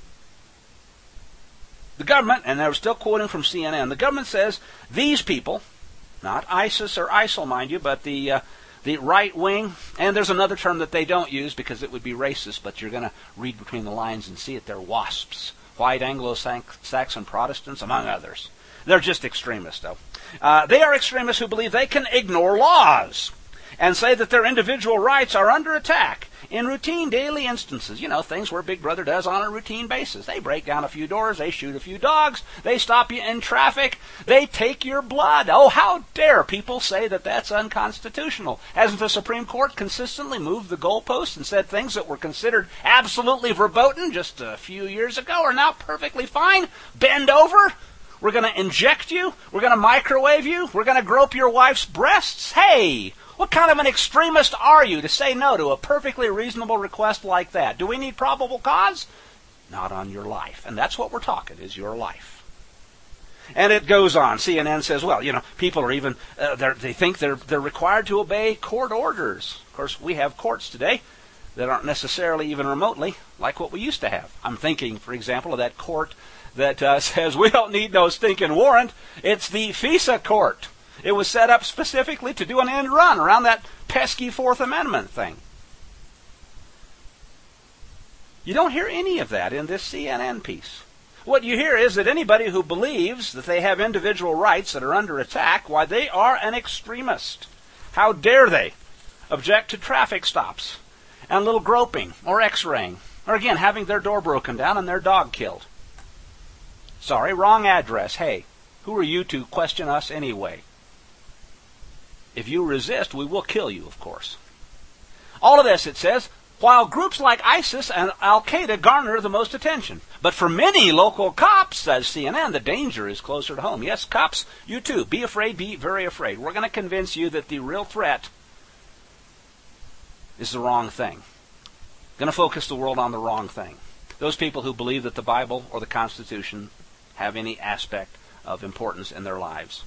The government, and they were still quoting from CNN, the government says these people, not ISIS or ISIL, mind you, but the right wing, and there's another term that they don't use because it would be racist, but you're going to read between the lines and see it. They're WASPs, white Anglo-Saxon Protestants, among others. They're just extremists, though. They are extremists who believe they can ignore laws and say that their individual rights are under attack in routine daily instances. You know, things where Big Brother does on a routine basis. They break down a few doors, they shoot a few dogs, they stop you in traffic, they take your blood. Oh, how dare people say that that's unconstitutional? Hasn't the Supreme Court consistently moved the goalposts and said things that were considered absolutely verboten just a few years ago are now perfectly fine? Bend over. We're going to inject you. We're going to microwave you. We're going to grope your wife's breasts. Hey! What kind of an extremist are you to say no to a perfectly reasonable request like that? Do we need probable cause? Not on your life. And that's what we're talking, is your life. And it goes on. CNN says, well, people are even, they think they're required to obey court orders. Of course, we have courts today that aren't necessarily even remotely like what we used to have. I'm thinking, for example, of that court that says we don't need no stinking warrant. It's the FISA court. It was set up specifically to do an end run around that pesky Fourth Amendment thing. You don't hear any of that in this CNN piece. What you hear is that anybody who believes that they have individual rights that are under attack, why, they are an extremist. How dare they object to traffic stops and a little groping or x-raying, or again, having their door broken down and their dog killed. Sorry, wrong address. Hey, who are you to question us anyway? If you resist, we will kill you, of course. All of this, it says, while groups like ISIS and Al-Qaeda garner the most attention. But for many local cops, says CNN, the danger is closer to home. Yes, cops, you too. Be afraid, be very afraid. We're going to convince you that the real threat is the wrong thing. Going to focus the world on the wrong thing. Those people who believe that the Bible or the Constitution have any aspect of importance in their lives.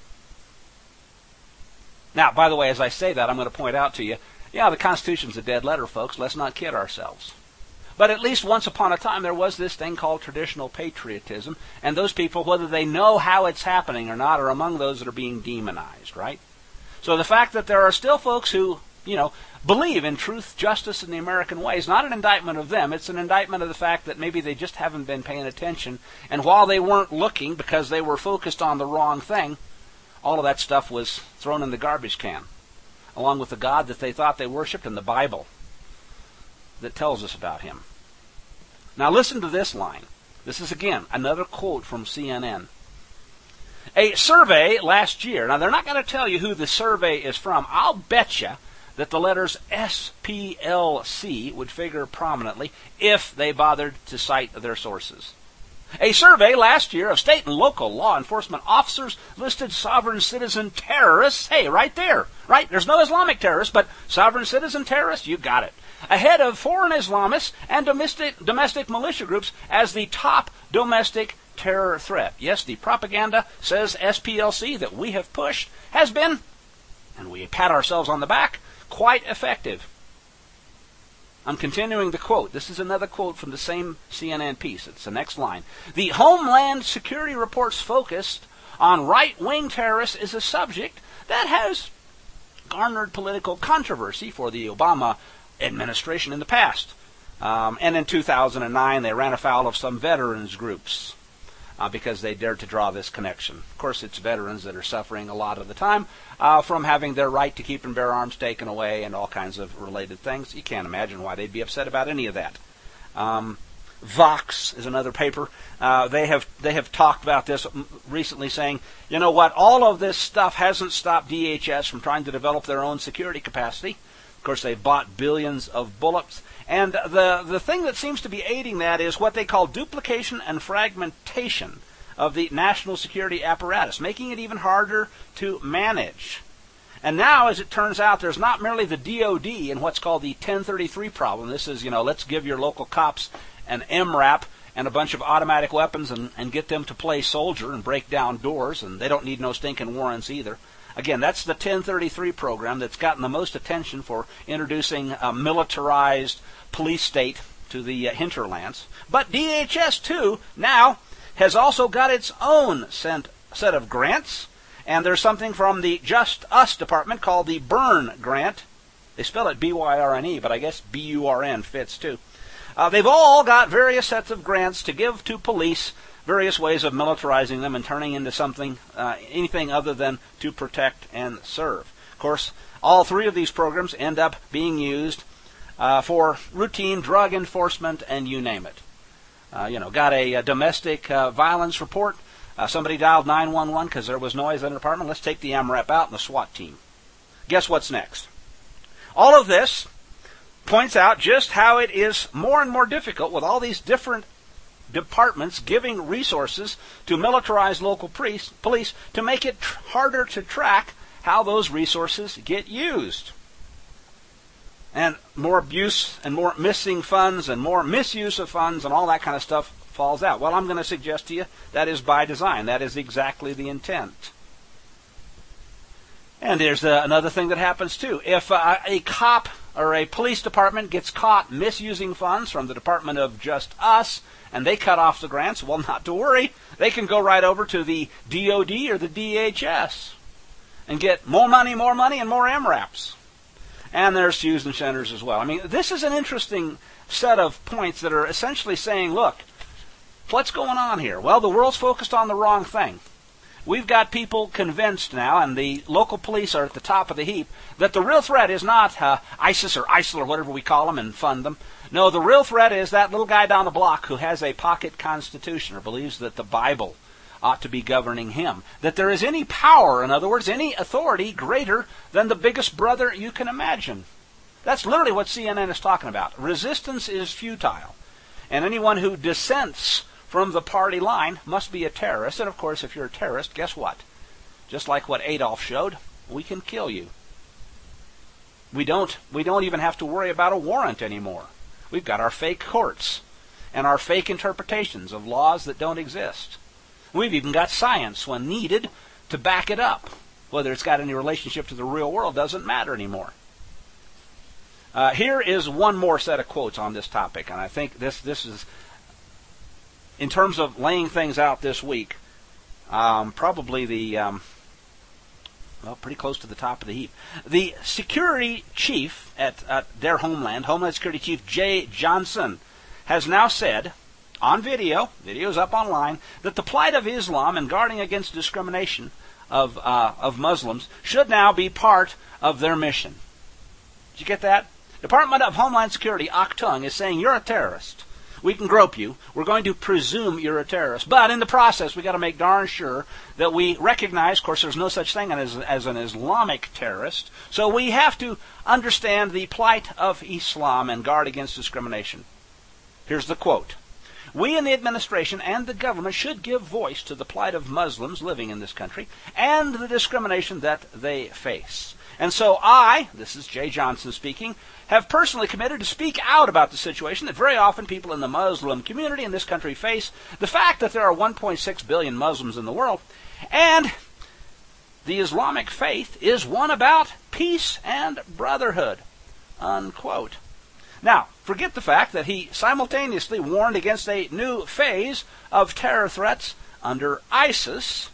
Now, by the way, as I say that, I'm going to point out to you, the Constitution's a dead letter, folks. Let's not kid ourselves. But at least once upon a time, there was this thing called traditional patriotism, and those people, whether they know how it's happening or not, are among those that are being demonized, right? So the fact that there are still folks who, believe in truth, justice, and the American way is not an indictment of them. It's an indictment of the fact that maybe they just haven't been paying attention, and while they weren't looking because they were focused on the wrong thing, all of that stuff was thrown in the garbage can, along with the God that they thought they worshipped and the Bible that tells us about him. Now listen to this line. This is, again, another quote from CNN. A survey last year. Now, they're not going to tell you who the survey is from. I'll bet you that the letters SPLC would figure prominently if they bothered to cite their sources. A survey last year of state and local law enforcement officers listed sovereign citizen terrorists. Hey, right there. Right? There's no Islamic terrorists, but sovereign citizen terrorists, you got it. Ahead of foreign Islamists and domestic militia groups as the top domestic terror threat. Yes, the propaganda, says SPLC, that we have pushed has been, and we pat ourselves on the back, quite effective. I'm continuing the quote. This is another quote from the same CNN piece. It's the next line. The Homeland Security Report's focus on right-wing terrorists is a subject that has garnered political controversy for the Obama administration in the past. And in 2009, they ran afoul of some veterans groups because they dared to draw this connection. Of course, it's veterans that are suffering a lot of the time from having their right to keep and bear arms taken away and all kinds of related things. You can't imagine why they'd be upset about any of that. Vox is another paper. They have talked about this recently, saying, you know what, all of this stuff hasn't stopped DHS from trying to develop their own security capacity. Of course, they bought billions of bullets. And the thing that seems to be aiding that is what they call duplication and fragmentation of the national security apparatus, making it even harder to manage. And now, as it turns out, there's not merely the DOD in what's called the 1033 problem. This is, let's give your local cops an MRAP and a bunch of automatic weapons and get them to play soldier and break down doors, and they don't need no stinking warrants either. Again, that's the 1033 program that's gotten the most attention for introducing a militarized police state to the hinterlands. But DHS, too, now has also got its own set of grants. And there's something from the Just Us department called the Byrne Grant. They spell it B-Y-R-N-E, but I guess B-U-R-N fits, too. They've all got various sets of grants to give to police, various ways of militarizing them and turning into something, anything other than to protect and serve. Of course, all three of these programs end up being used for routine drug enforcement and you name it. Got a domestic violence report. Somebody dialed 911 because there was noise in the apartment. Let's take the MRAP out and the SWAT team. Guess what's next? All of this points out just how it is more and more difficult with all these different departments giving resources to militarized local police to make it harder to track how those resources get used. And more abuse and more missing funds and more misuse of funds and all that kind of stuff falls out. Well, I'm going to suggest to you that is by design. That is exactly the intent. And there's another thing that happens too. If a cop or a police department gets caught misusing funds from the Department of Just Us, and they cut off the grants, well, not to worry. They can go right over to the DOD or the DHS and get more money, and more MRAPs. And there's fusion centers as well. I mean, this is an interesting set of points that are essentially saying, look, what's going on here? Well, the world's focused on the wrong thing. We've got people convinced now, and the local police are at the top of the heap, that the real threat is not ISIS or ISIL or whatever we call them and fund them. No, the real threat is that little guy down the block who has a pocket constitution or believes that the Bible ought to be governing him. That there is any power, in other words, any authority greater than the biggest brother you can imagine. That's literally what CNN is talking about. Resistance is futile. And anyone who dissents from the party line must be a terrorist. And of course, if you're a terrorist, guess what? Just like what Adolf showed, we can kill you. We don't even have to worry about a warrant anymore. We've got our fake courts and our fake interpretations of laws that don't exist. We've even got science, when needed, to back it up. Whether it's got any relationship to the real world doesn't matter anymore. Here is one more set of quotes on this topic, and I think this is, in terms of laying things out this week, probably the, pretty close to the top of the heap. The security chief at their Homeland Security Chief Jay Johnson, has now said, on video's up online, that the plight of Islam and guarding against discrimination of Muslims should now be part of their mission. Did you get that? Department of Homeland Security, Aktung, is saying you're a terrorist. We can grope you. We're going to presume you're a terrorist. But in the process, we've got to make darn sure that we recognize, of course, there's no such thing as an Islamic terrorist. So we have to understand the plight of Islam and guard against discrimination. Here's the quote. We in the administration and the government should give voice to the plight of Muslims living in this country and the discrimination that they face. And so I, this is Jay Johnson speaking, have personally committed to speak out about the situation that very often people in the Muslim community in this country face, the fact that there are 1.6 billion Muslims in the world, and the Islamic faith is one about peace and brotherhood, unquote. Now, forget the fact that he simultaneously warned against a new phase of terror threats under ISIS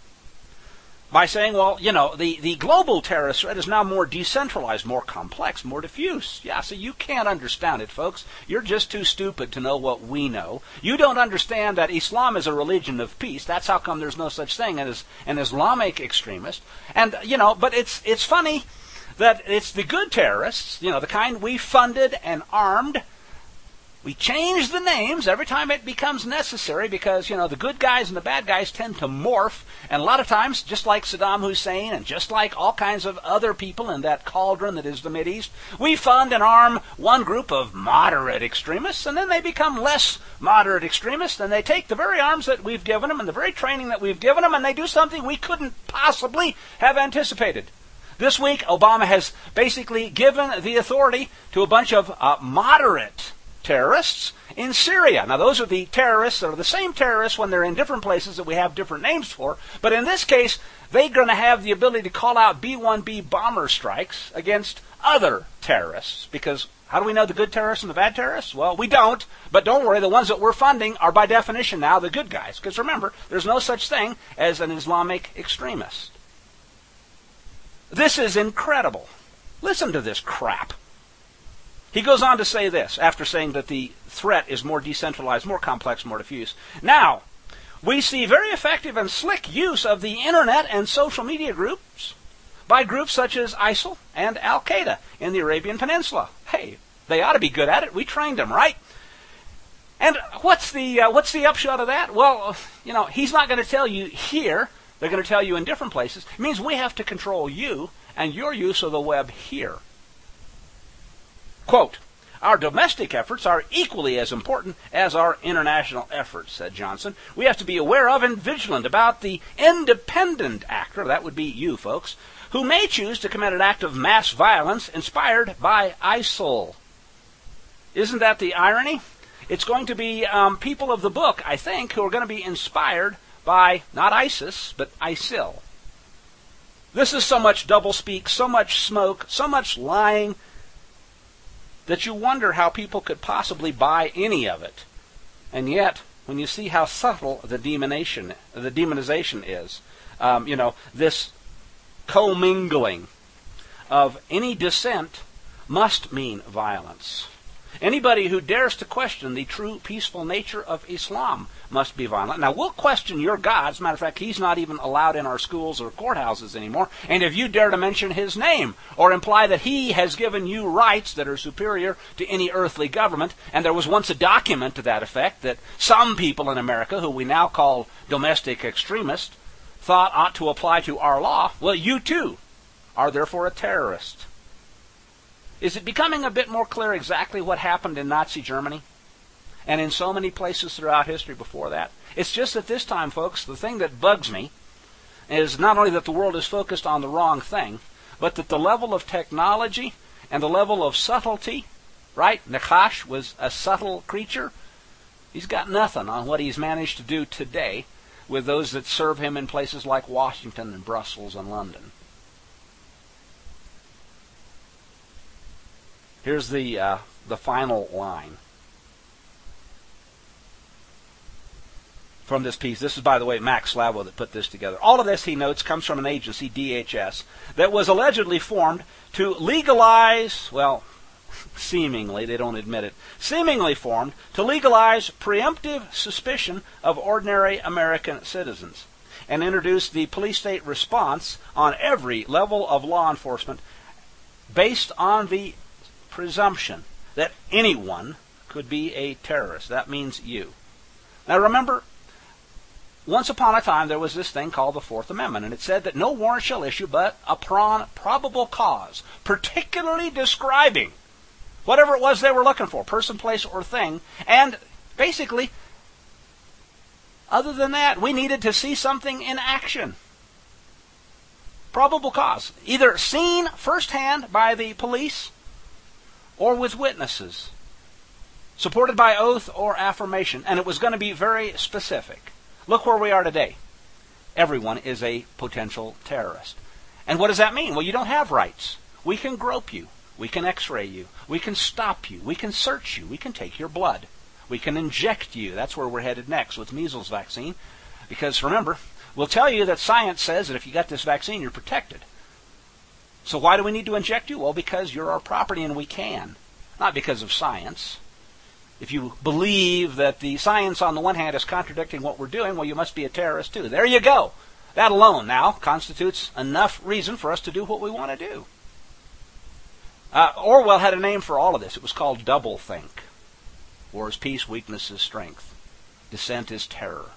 by saying, well, the global terrorist threat is now more decentralized, more complex, more diffuse. Yeah, so you can't understand it, folks. You're just too stupid to know what we know. You don't understand that Islam is a religion of peace. That's how come there's no such thing as an Islamic extremist. And, but it's funny that it's the good terrorists, the kind we funded and armed. We change the names every time it becomes necessary because, the good guys and the bad guys tend to morph. And a lot of times, just like Saddam Hussein and just like all kinds of other people in that cauldron that is the Mideast, we fund and arm one group of moderate extremists, and then they become less moderate extremists, and they take the very arms that we've given them and the very training that we've given them, and they do something we couldn't possibly have anticipated. This week, Obama has basically given the authority to a bunch of moderate terrorists in Syria. Now, those are the terrorists that are the same terrorists when they're in different places that we have different names for. But in this case, they're going to have the ability to call out B-1B bomber strikes against other terrorists. Because how do we know the good terrorists and the bad terrorists? Well, we don't. But don't worry, the ones that we're funding are by definition now the good guys. Because remember, there's no such thing as an Islamic extremist. This is incredible. Listen to this crap. He goes on to say this, after saying that the threat is more decentralized, more complex, more diffuse. Now, we see very effective and slick use of the internet and social media groups by groups such as ISIL and Al-Qaeda in the Arabian Peninsula. Hey, they ought to be good at it. We trained them, right? And what's the upshot of that? Well, he's not going to tell you here. They're going to tell you in different places. It means we have to control you and your use of the web here. Quote, our domestic efforts are equally as important as our international efforts, said Johnson. We have to be aware of and vigilant about the independent actor, that would be you folks, who may choose to commit an act of mass violence inspired by ISIL. Isn't that the irony? It's going to be people of the book, I think, who are going to be inspired by not ISIS, but ISIL. This is so much doublespeak, so much smoke, so much lying, that you wonder how people could possibly buy any of it. And yet, when you see how subtle the demonization is, this commingling of any dissent must mean violence. Anybody who dares to question the true peaceful nature of Islam must be violent. Now, we'll question your God. As a matter of fact, he's not even allowed in our schools or courthouses anymore. And if you dare to mention his name or imply that he has given you rights that are superior to any earthly government, and there was once a document to that effect that some people in America, who we now call domestic extremists, thought ought to apply to our law, well, you too are therefore a terrorist. Is it becoming a bit more clear exactly what happened in Nazi Germany? And in so many places throughout history before that? It's just that this time, folks, the thing that bugs me is not only that the world is focused on the wrong thing, but that the level of technology and the level of subtlety, right? Nachash was a subtle creature. He's got nothing on what he's managed to do today with those that serve him in places like Washington and Brussels and London. Here's the final line from this piece. This is, by the way, Max Slavo that put this together. All of this, he notes, comes from an agency, DHS, that was allegedly formed to legalize, well, seemingly, they don't admit it, seemingly formed to legalize preemptive suspicion of ordinary American citizens and introduce the police-state response on every level of law enforcement based on the presumption that anyone could be a terrorist. That means you. Now remember, once upon a time there was this thing called the Fourth Amendment, and it said that no warrant shall issue but upon probable cause, particularly describing whatever it was they were looking for, person, place, or thing, and basically, other than that, we needed to see something in action. Probable cause, either seen firsthand by the police or with witnesses, supported by oath or affirmation. And it was going to be very specific. Look where we are today. Everyone is a potential terrorist. And what does that mean? Well, you don't have rights. We can grope you. We can x-ray you. We can stop you. We can search you. We can take your blood. We can inject you. That's where we're headed next with measles vaccine. Because remember, we'll tell you that science says that if you got this vaccine, you're protected. So why do we need to inject you? Well, because you're our property and we can. Not because of science. If you believe that the science on the one hand is contradicting what we're doing, well, you must be a terrorist too. There you go. That alone now constitutes enough reason for us to do what we want to do. Orwell had a name for all of this. It was called doublethink. War is peace, weakness is strength. Dissent is terror.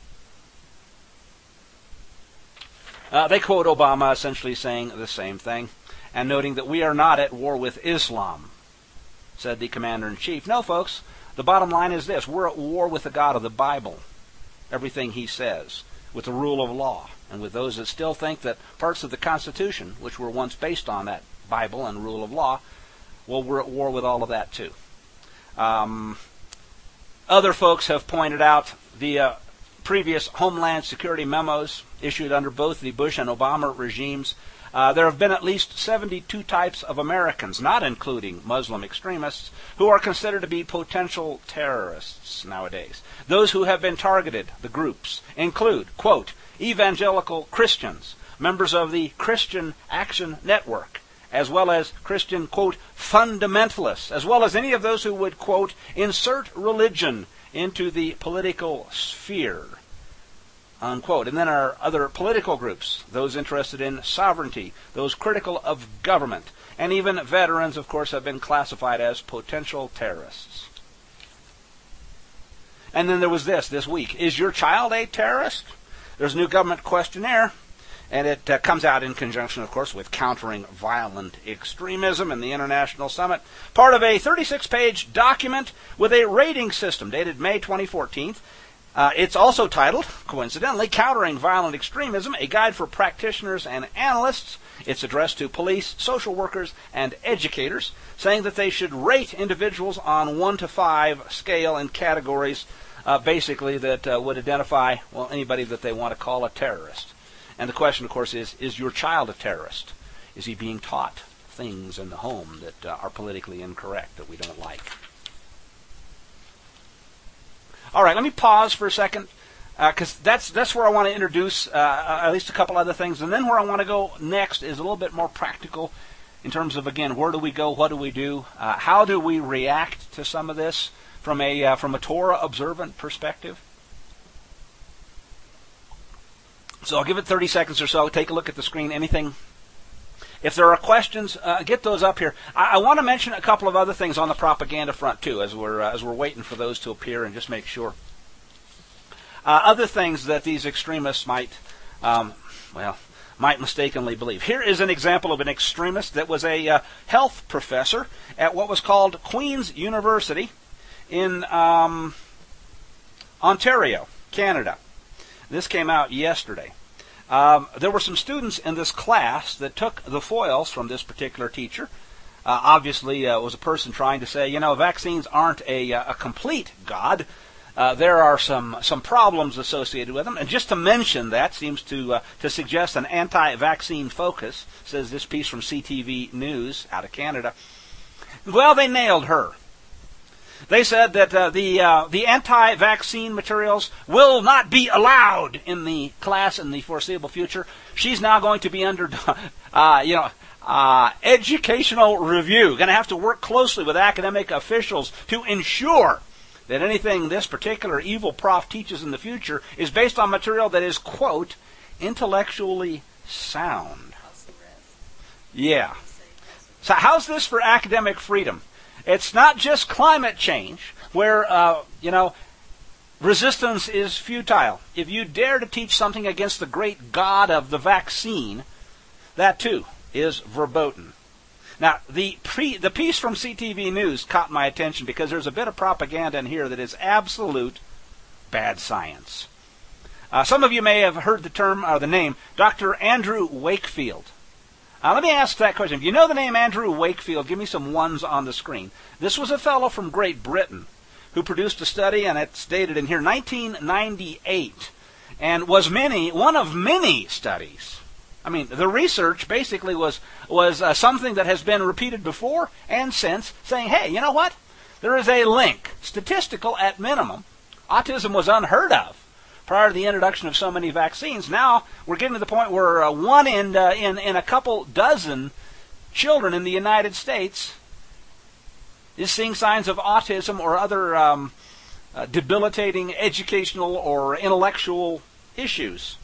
They quote Obama essentially saying the same thing and noting that we are not at war with Islam, said the commander-in-chief. No, folks, the bottom line is this. We're at war with the God of the Bible, everything he says, with the rule of law, and with those that still think that parts of the Constitution, which were once based on that Bible and rule of law, well, we're at war with all of that too. Other folks have pointed out the previous Homeland Security memos issued under both the Bush and Obama regimes. There have been at least 72 types of Americans, not including Muslim extremists, who are considered to be potential terrorists nowadays. Those who have been targeted, the groups, include, quote, evangelical Christians, members of the Christian Action Network, as well as Christian, quote, fundamentalists, as well as any of those who would, quote, insert religion into the political sphere, unquote. And then our other political groups, those interested in sovereignty, those critical of government, and even veterans, of course, have been classified as potential terrorists. And then there was this week. Is your child a terrorist? There's a new government questionnaire, and it comes out in conjunction, of course, with countering violent extremism in the International Summit. Part of a 36-page document with a rating system dated May 2014. It's also titled, coincidentally, Countering Violent Extremism, a Guide for Practitioners and Analysts. It's addressed to police, social workers, and educators, saying that they should rate individuals on 1 to 5 scale in categories, basically that would identify, well, anybody that they want to call a terrorist. And the question, of course, is your child a terrorist? Is he being taught things in the home that are politically incorrect, that we don't like? All right, let me pause for a second, because that's where I want to introduce at least a couple other things. And then where I want to go next is a little bit more practical in terms of, again, where do we go, what do we do, how do we react to some of this from a Torah observant perspective. So I'll give it 30 seconds or so. Take a look at the screen. Anything? If there are questions, get those up here. I want to mention a couple of other things on the propaganda front too, as we're waiting for those to appear, and just make sure. Other things that these extremists might mistakenly believe. Here is an example of an extremist that was a health professor at what was called Queen's University in Ontario, Canada. This came out yesterday. There were some students in this class that took the foils from this particular teacher. Obviously, it was a person trying to say, vaccines aren't a complete God. There are some problems associated with them. And just to mention that seems to suggest an anti-vaccine focus, says this piece from CTV News out of Canada. Well, they nailed her. They said that the anti-vaccine materials will not be allowed in the class in the foreseeable future. She's now going to be under, educational review. Going to have to work closely with academic officials to ensure that anything this particular evil prof teaches in the future is based on material that is, quote, intellectually sound. Yeah. So how's this for academic freedom? It's not just climate change, where, resistance is futile. If you dare to teach something against the great God of the vaccine, that too is verboten. Now, the piece from CTV News caught my attention because there's a bit of propaganda in here that is absolute bad science. Some of you may have heard the term, or the name, Dr. Andrew Wakefield. Let me ask that question. If you know the name Andrew Wakefield, give me some ones on the screen. This was a fellow from Great Britain who produced a study, and it's dated in here, 1998, and was one of many studies. I mean, the research basically was something that has been repeated before and since, saying, hey, you know what? There is a link, statistical at minimum. Autism was unheard of prior to the introduction of so many vaccines. Now we're getting to the point where one in a couple dozen children in the United States is seeing signs of autism or other debilitating educational or intellectual issues.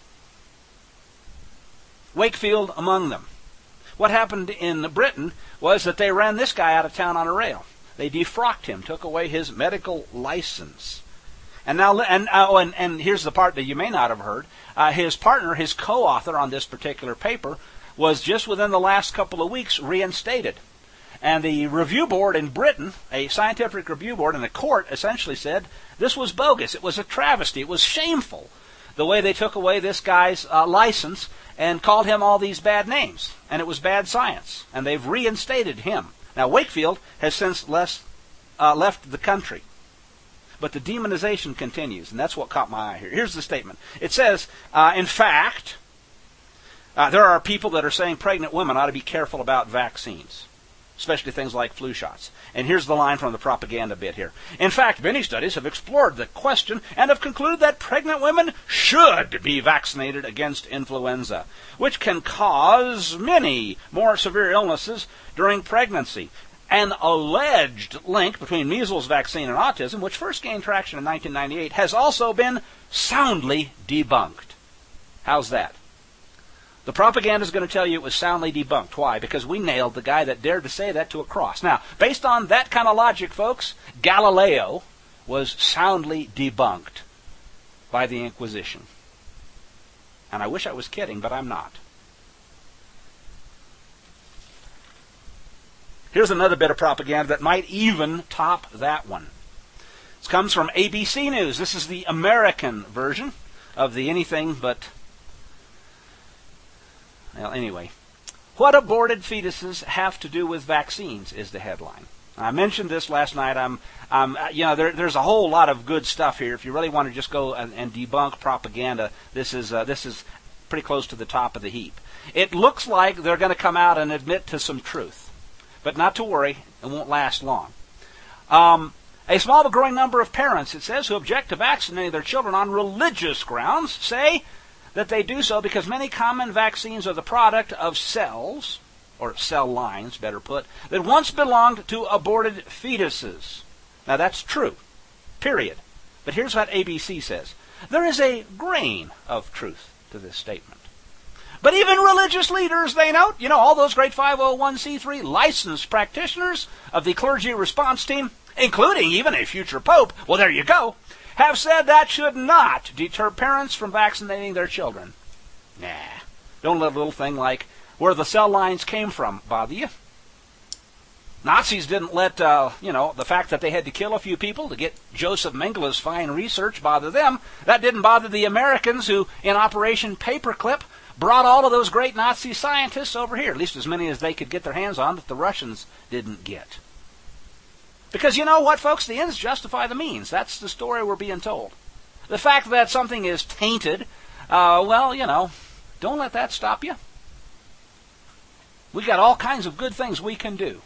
Wakefield among them. What happened in Britain was that they ran this guy out of town on a rail. They defrocked him, took away his medical license. And now, and here's the part that you may not have heard. His partner, his co-author on this particular paper, was just within the last couple of weeks reinstated. And the review board in Britain, a scientific review board in a court, essentially said this was bogus. It was a travesty. It was shameful the way they took away this guy's license and called him all these bad names. And it was bad science. And they've reinstated him. Now, Wakefield has since left the country. But the demonization continues, and that's what caught my eye here. Here's the statement. It says, in fact, there are people that are saying pregnant women ought to be careful about vaccines, especially things like flu shots. And here's the line from the propaganda bit here. In fact, many studies have explored the question and have concluded that pregnant women should be vaccinated against influenza, which can cause many more severe illnesses during pregnancy. An alleged link between measles vaccine and autism, which first gained traction in 1998, has also been soundly debunked. How's that? The propaganda is going to tell you it was soundly debunked. Why? Because we nailed the guy that dared to say that to a cross. Now, based on that kind of logic, folks, Galileo was soundly debunked by the Inquisition. And I wish I was kidding, but I'm not. Here's another bit of propaganda that might even top that one. This comes from ABC News. This is the American version of the anything but... Well, anyway, What aborted fetuses have to do with vaccines is the headline. I mentioned this last night. There's a whole lot of good stuff here. If you really want to just go and debunk propaganda, this is pretty close to the top of the heap. It looks like they're going to come out and admit to some truth, but not to worry, it won't last long. A small but growing number of parents, it says, who object to vaccinating their children on religious grounds say that they do so because many common vaccines are the product of cells, or cell lines, better put, that once belonged to aborted fetuses. Now that's true, period. But here's what ABC says. There is a grain of truth to this statement. But even religious leaders, they note, all those great 501c3 licensed practitioners of the clergy response team, including even a future pope, well, there you go, have said that should not deter parents from vaccinating their children. Nah, don't let a little thing like where the cell lines came from bother you. Nazis didn't let, the fact that they had to kill a few people to get Joseph Mengele's fine research bother them. That didn't bother the Americans who, in Operation Paperclip, brought all of those great Nazi scientists over here, at least as many as they could get their hands on that the Russians didn't get. Because you know what, folks? The ends justify the means. That's the story we're being told. The fact that something is tainted, don't let that stop you. We've got all kinds of good things we can do.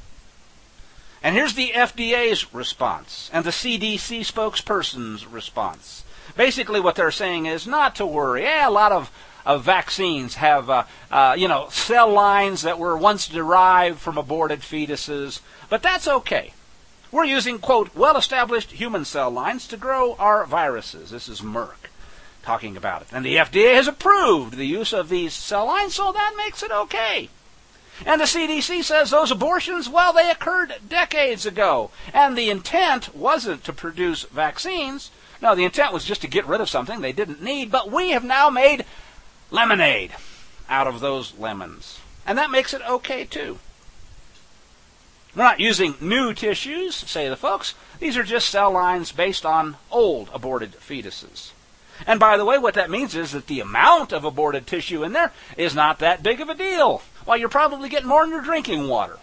And here's the FDA's response and the CDC spokesperson's response. Basically what they're saying is not to worry. A lot of vaccines have, cell lines that were once derived from aborted fetuses, but that's okay. We're using, quote, well-established human cell lines to grow our viruses. This is Merck talking about it. And the FDA has approved the use of these cell lines, so that makes it okay. And the CDC says those abortions, well, they occurred decades ago. And the intent wasn't to produce vaccines. No, the intent was just to get rid of something they didn't need. But we have now made lemonade out of those lemons. And that makes it okay, too. We're not using new tissues, say the folks. These are just cell lines based on old aborted fetuses. And by the way, what that means is that the amount of aborted tissue in there is not that big of a deal. Well, you're probably getting more in your drinking water.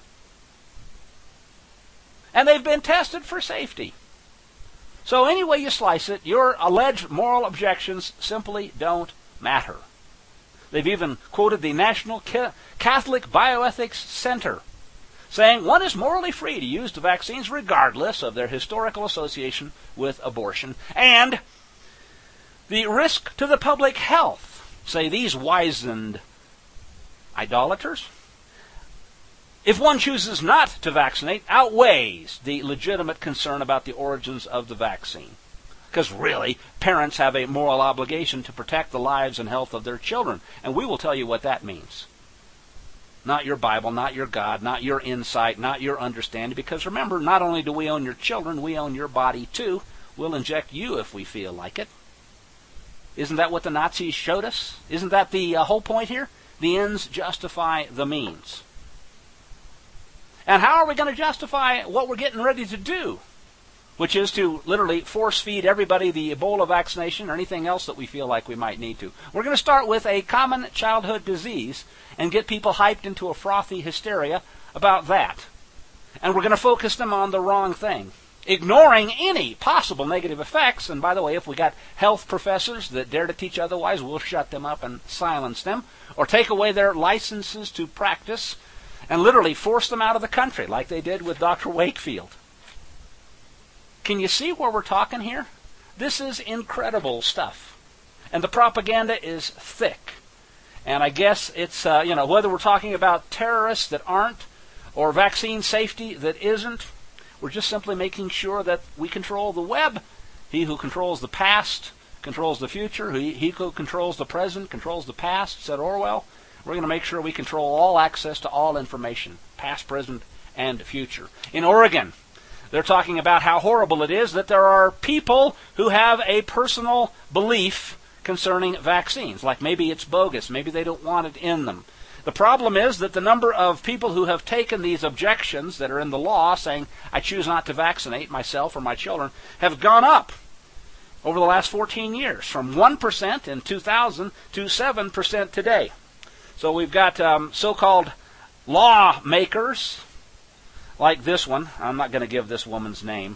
And they've been tested for safety. So any way you slice it, your alleged moral objections simply don't matter. They've even quoted the National Catholic Bioethics Center, saying one is morally free to use the vaccines regardless of their historical association with abortion. And the risk to the public health, say these wizened idolaters, if one chooses not to vaccinate, outweighs the legitimate concern about the origins of the vaccine. Because really, parents have a moral obligation to protect the lives and health of their children. And we will tell you what that means. Not your Bible, not your God, not your insight, not your understanding. Because remember, not only do we own your children, we own your body too. We'll inject you if we feel like it. Isn't that what the Nazis showed us? Isn't that the whole point here? The ends justify the means. And how are we going to justify what we're getting ready to do? Which is to literally force feed everybody the Ebola vaccination or anything else that we feel like we might need to. We're going to start with a common childhood disease and get people hyped into a frothy hysteria about that. And we're going to focus them on the wrong thing, ignoring any possible negative effects. And by the way, if we got health professors that dare to teach otherwise, we'll shut them up and silence them, or take away their licenses to practice and literally force them out of the country like they did with Dr. Wakefield. Can you see where we're talking here? This is incredible stuff. And the propaganda is thick. And I guess it's, whether we're talking about terrorists that aren't or vaccine safety that isn't, we're just simply making sure that we control the web. He who controls the past controls the future. He who controls the present controls the past, said Orwell. We're going to make sure we control all access to all information, past, present, and future. In Oregon, they're talking about how horrible it is that there are people who have a personal belief concerning vaccines. Like maybe it's bogus, maybe they don't want it in them. The problem is that the number of people who have taken these objections that are in the law, saying, I choose not to vaccinate myself or my children, have gone up over the last 14 years, from 1% in 2000 to 7% today. So we've got so-called lawmakers, like this one. I'm not going to give this woman's name.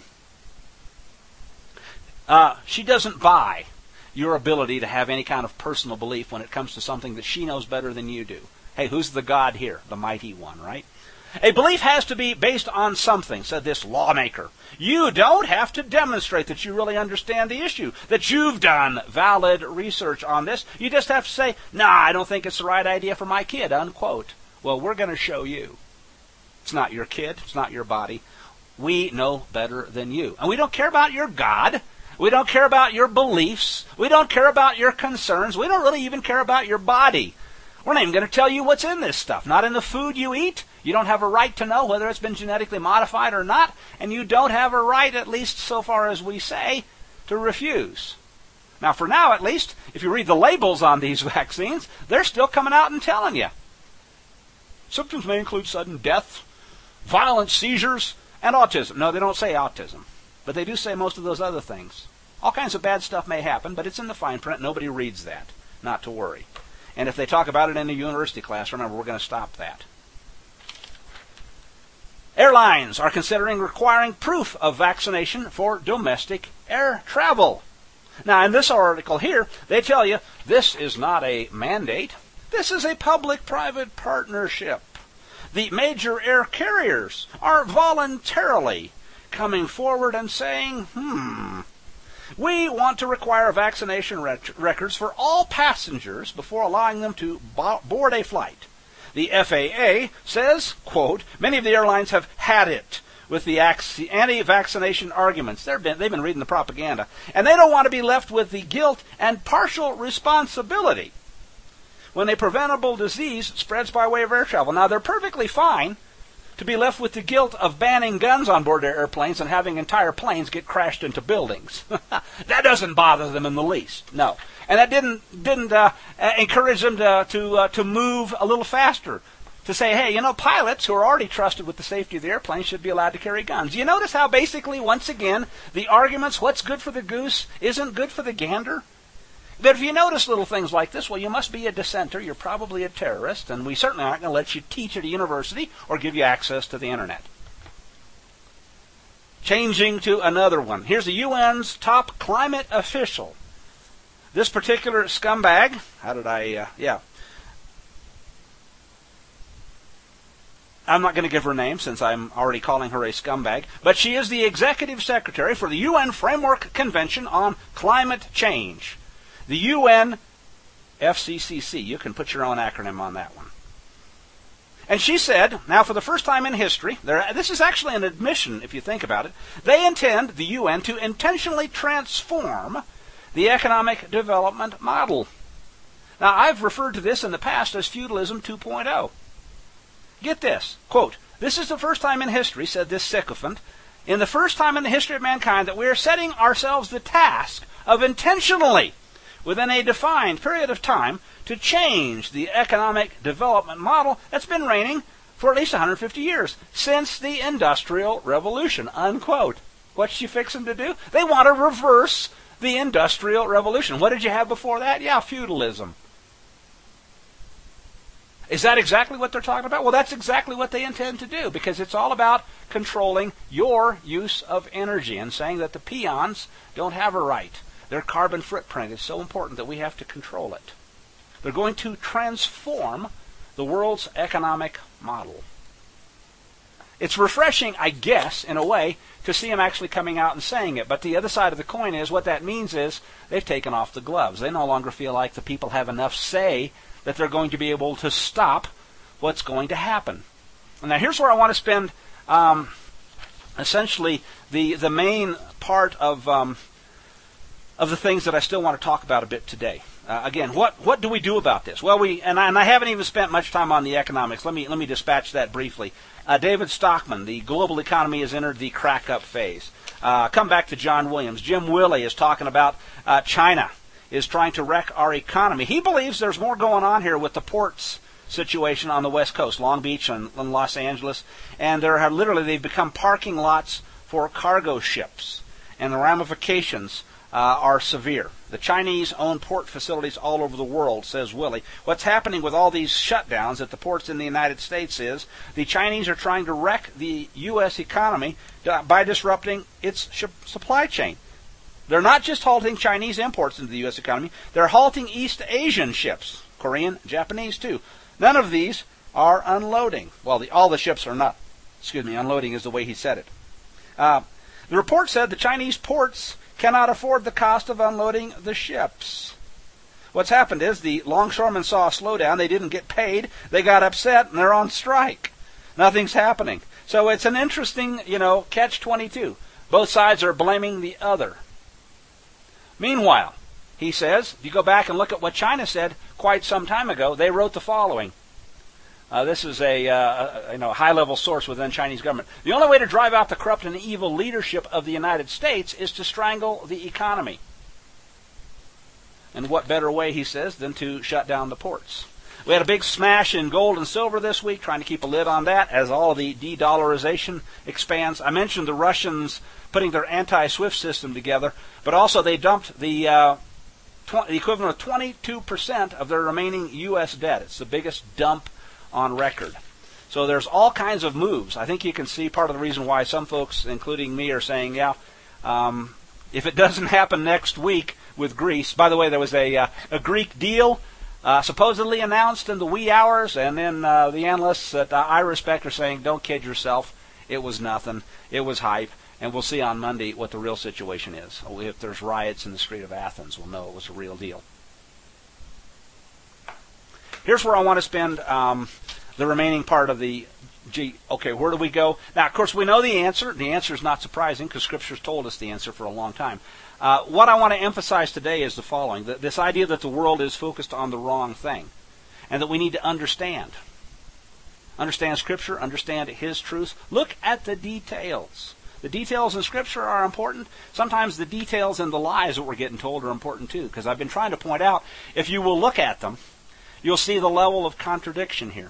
She doesn't buy your ability to have any kind of personal belief when it comes to something that she knows better than you do. Hey, who's the God here? The mighty one, right? A belief has to be based on something, said this lawmaker. You don't have to demonstrate that you really understand the issue, that you've done valid research on this. You just have to say, nah, I don't think it's the right idea for my kid, unquote. Well, we're going to show you. It's not your kid. It's not your body. We know better than you. And we don't care about your God. We don't care about your beliefs. We don't care about your concerns. We don't really even care about your body. We're not even going to tell you what's in this stuff. Not in the food you eat. You don't have a right to know whether it's been genetically modified or not. And you don't have a right, at least so far as we say, to refuse. Now, for now at least, if you read the labels on these vaccines, they're still coming out and telling you. Symptoms may include sudden death, violent seizures, and autism. No, they don't say autism. But they do say most of those other things. All kinds of bad stuff may happen, but it's in the fine print. Nobody reads that. Not to worry. And if they talk about it in a university class, remember, we're going to stop that. Airlines are considering requiring proof of vaccination for domestic air travel. Now, in this article here, they tell you this is not a mandate. This is a public-private partnership. The major air carriers are voluntarily coming forward and saying, we want to require vaccination records for all passengers before allowing them to board a flight. The FAA says, quote, many of the airlines have had it with the anti-vaccination arguments. They've been reading the propaganda. And they don't want to be left with the guilt and partial responsibility when a preventable disease spreads by way of air travel. Now, they're perfectly fine to be left with the guilt of banning guns on board their airplanes and having entire planes get crashed into buildings. That doesn't bother them in the least. No. And that didn't encourage them to move a little faster, to say, hey, pilots who are already trusted with the safety of the airplane should be allowed to carry guns. You notice how basically, once again, the arguments, what's good for the goose isn't good for the gander? But if you notice little things like this, well, you must be a dissenter, you're probably a terrorist, and we certainly aren't going to let you teach at a university or give you access to the internet. Changing to another one. Here's the UN's top climate official. This particular scumbag, I'm not going to give her name since I'm already calling her a scumbag, but she is the executive secretary for the UN Framework Convention on Climate Change. The UN FCCC. You can put your own acronym on that one. And she said, now for the first time in history, this is actually an admission if you think about it, they intend, the UN, to intentionally transform the economic development model. Now, I've referred to this in the past as feudalism 2.0. Get this, quote, this is the first time in history, said this sycophant, in the first time in the history of mankind that we are setting ourselves the task of intentionally, within a defined period of time, to change the economic development model that's been reigning for at least 150 years, since the Industrial Revolution, unquote. What's she fixing to do? They want to reverse the Industrial Revolution. What did you have before that? Yeah, feudalism. Is that exactly what they're talking about? Well, that's exactly what they intend to do, because it's all about controlling your use of energy and saying that the peons don't have a right. Their carbon footprint is so important that we have to control it. They're going to transform the world's economic model. It's refreshing, I guess, in a way, to see them actually coming out and saying it. But the other side of the coin is, what that means is they've taken off the gloves. They no longer feel like the people have enough say that they're going to be able to stop what's going to happen. Now, here's where I want to spend essentially the main part of the things that I still want to talk about a bit today. Again, what do we do about this? Well, I haven't even spent much time on the economics. Let me dispatch that briefly. David Stockman, the global economy has entered the crack-up phase. Come back to John Williams. Jim Willey is talking about China is trying to wreck our economy. He believes there's more going on here with the ports situation on the West Coast, Long Beach and Los Angeles, and they've become parking lots for cargo ships, and the ramifications are severe. The Chinese own port facilities all over the world, says Willie. What's happening with all these shutdowns at the ports in the United States is the Chinese are trying to wreck the U.S. economy by disrupting its supply chain. They're not just halting Chinese imports into the U.S. economy, they're halting East Asian ships, Korean, Japanese too. None of these are unloading. Well, all the ships are not. Unloading is the way he said it. The report said the Chinese ports cannot afford the cost of unloading the ships. What's happened is the longshoremen saw a slowdown. They didn't get paid. They got upset, and they're on strike. Nothing's happening. So it's an interesting, catch-22. Both sides are blaming the other. Meanwhile, he says, if you go back and look at what China said quite some time ago, they wrote the following. This is a high-level source within Chinese government. The only way to drive out the corrupt and evil leadership of the United States is to strangle the economy. And what better way, he says, than to shut down the ports? We had a big smash in gold and silver this week, trying to keep a lid on that as all of the de-dollarization expands. I mentioned the Russians putting their anti-SWIFT system together, but also they dumped the equivalent of 22% of their remaining U.S. debt. It's the biggest dump on record. So there's all kinds of moves. I think you can see part of the reason why some folks, including me, are saying, if it doesn't happen next week with Greece. By the way, there was a Greek deal supposedly announced in the wee hours, and then the analysts that I respect are saying, don't kid yourself. It was nothing. It was hype. And we'll see on Monday what the real situation is. If there's riots in the street of Athens, we'll know it was a real deal. Here's where I want to spend the remaining part of the where do we go? Now, of course, we know the answer. The answer is not surprising because Scripture's told us the answer for a long time. What I want to emphasize today is the following. This idea that the world is focused on the wrong thing and that we need to understand. Understand Scripture, understand His truth. Look at the details. The details in Scripture are important. Sometimes the details in the lies that we're getting told are important too, because I've been trying to point out, if you will look at them, you'll see the level of contradiction here.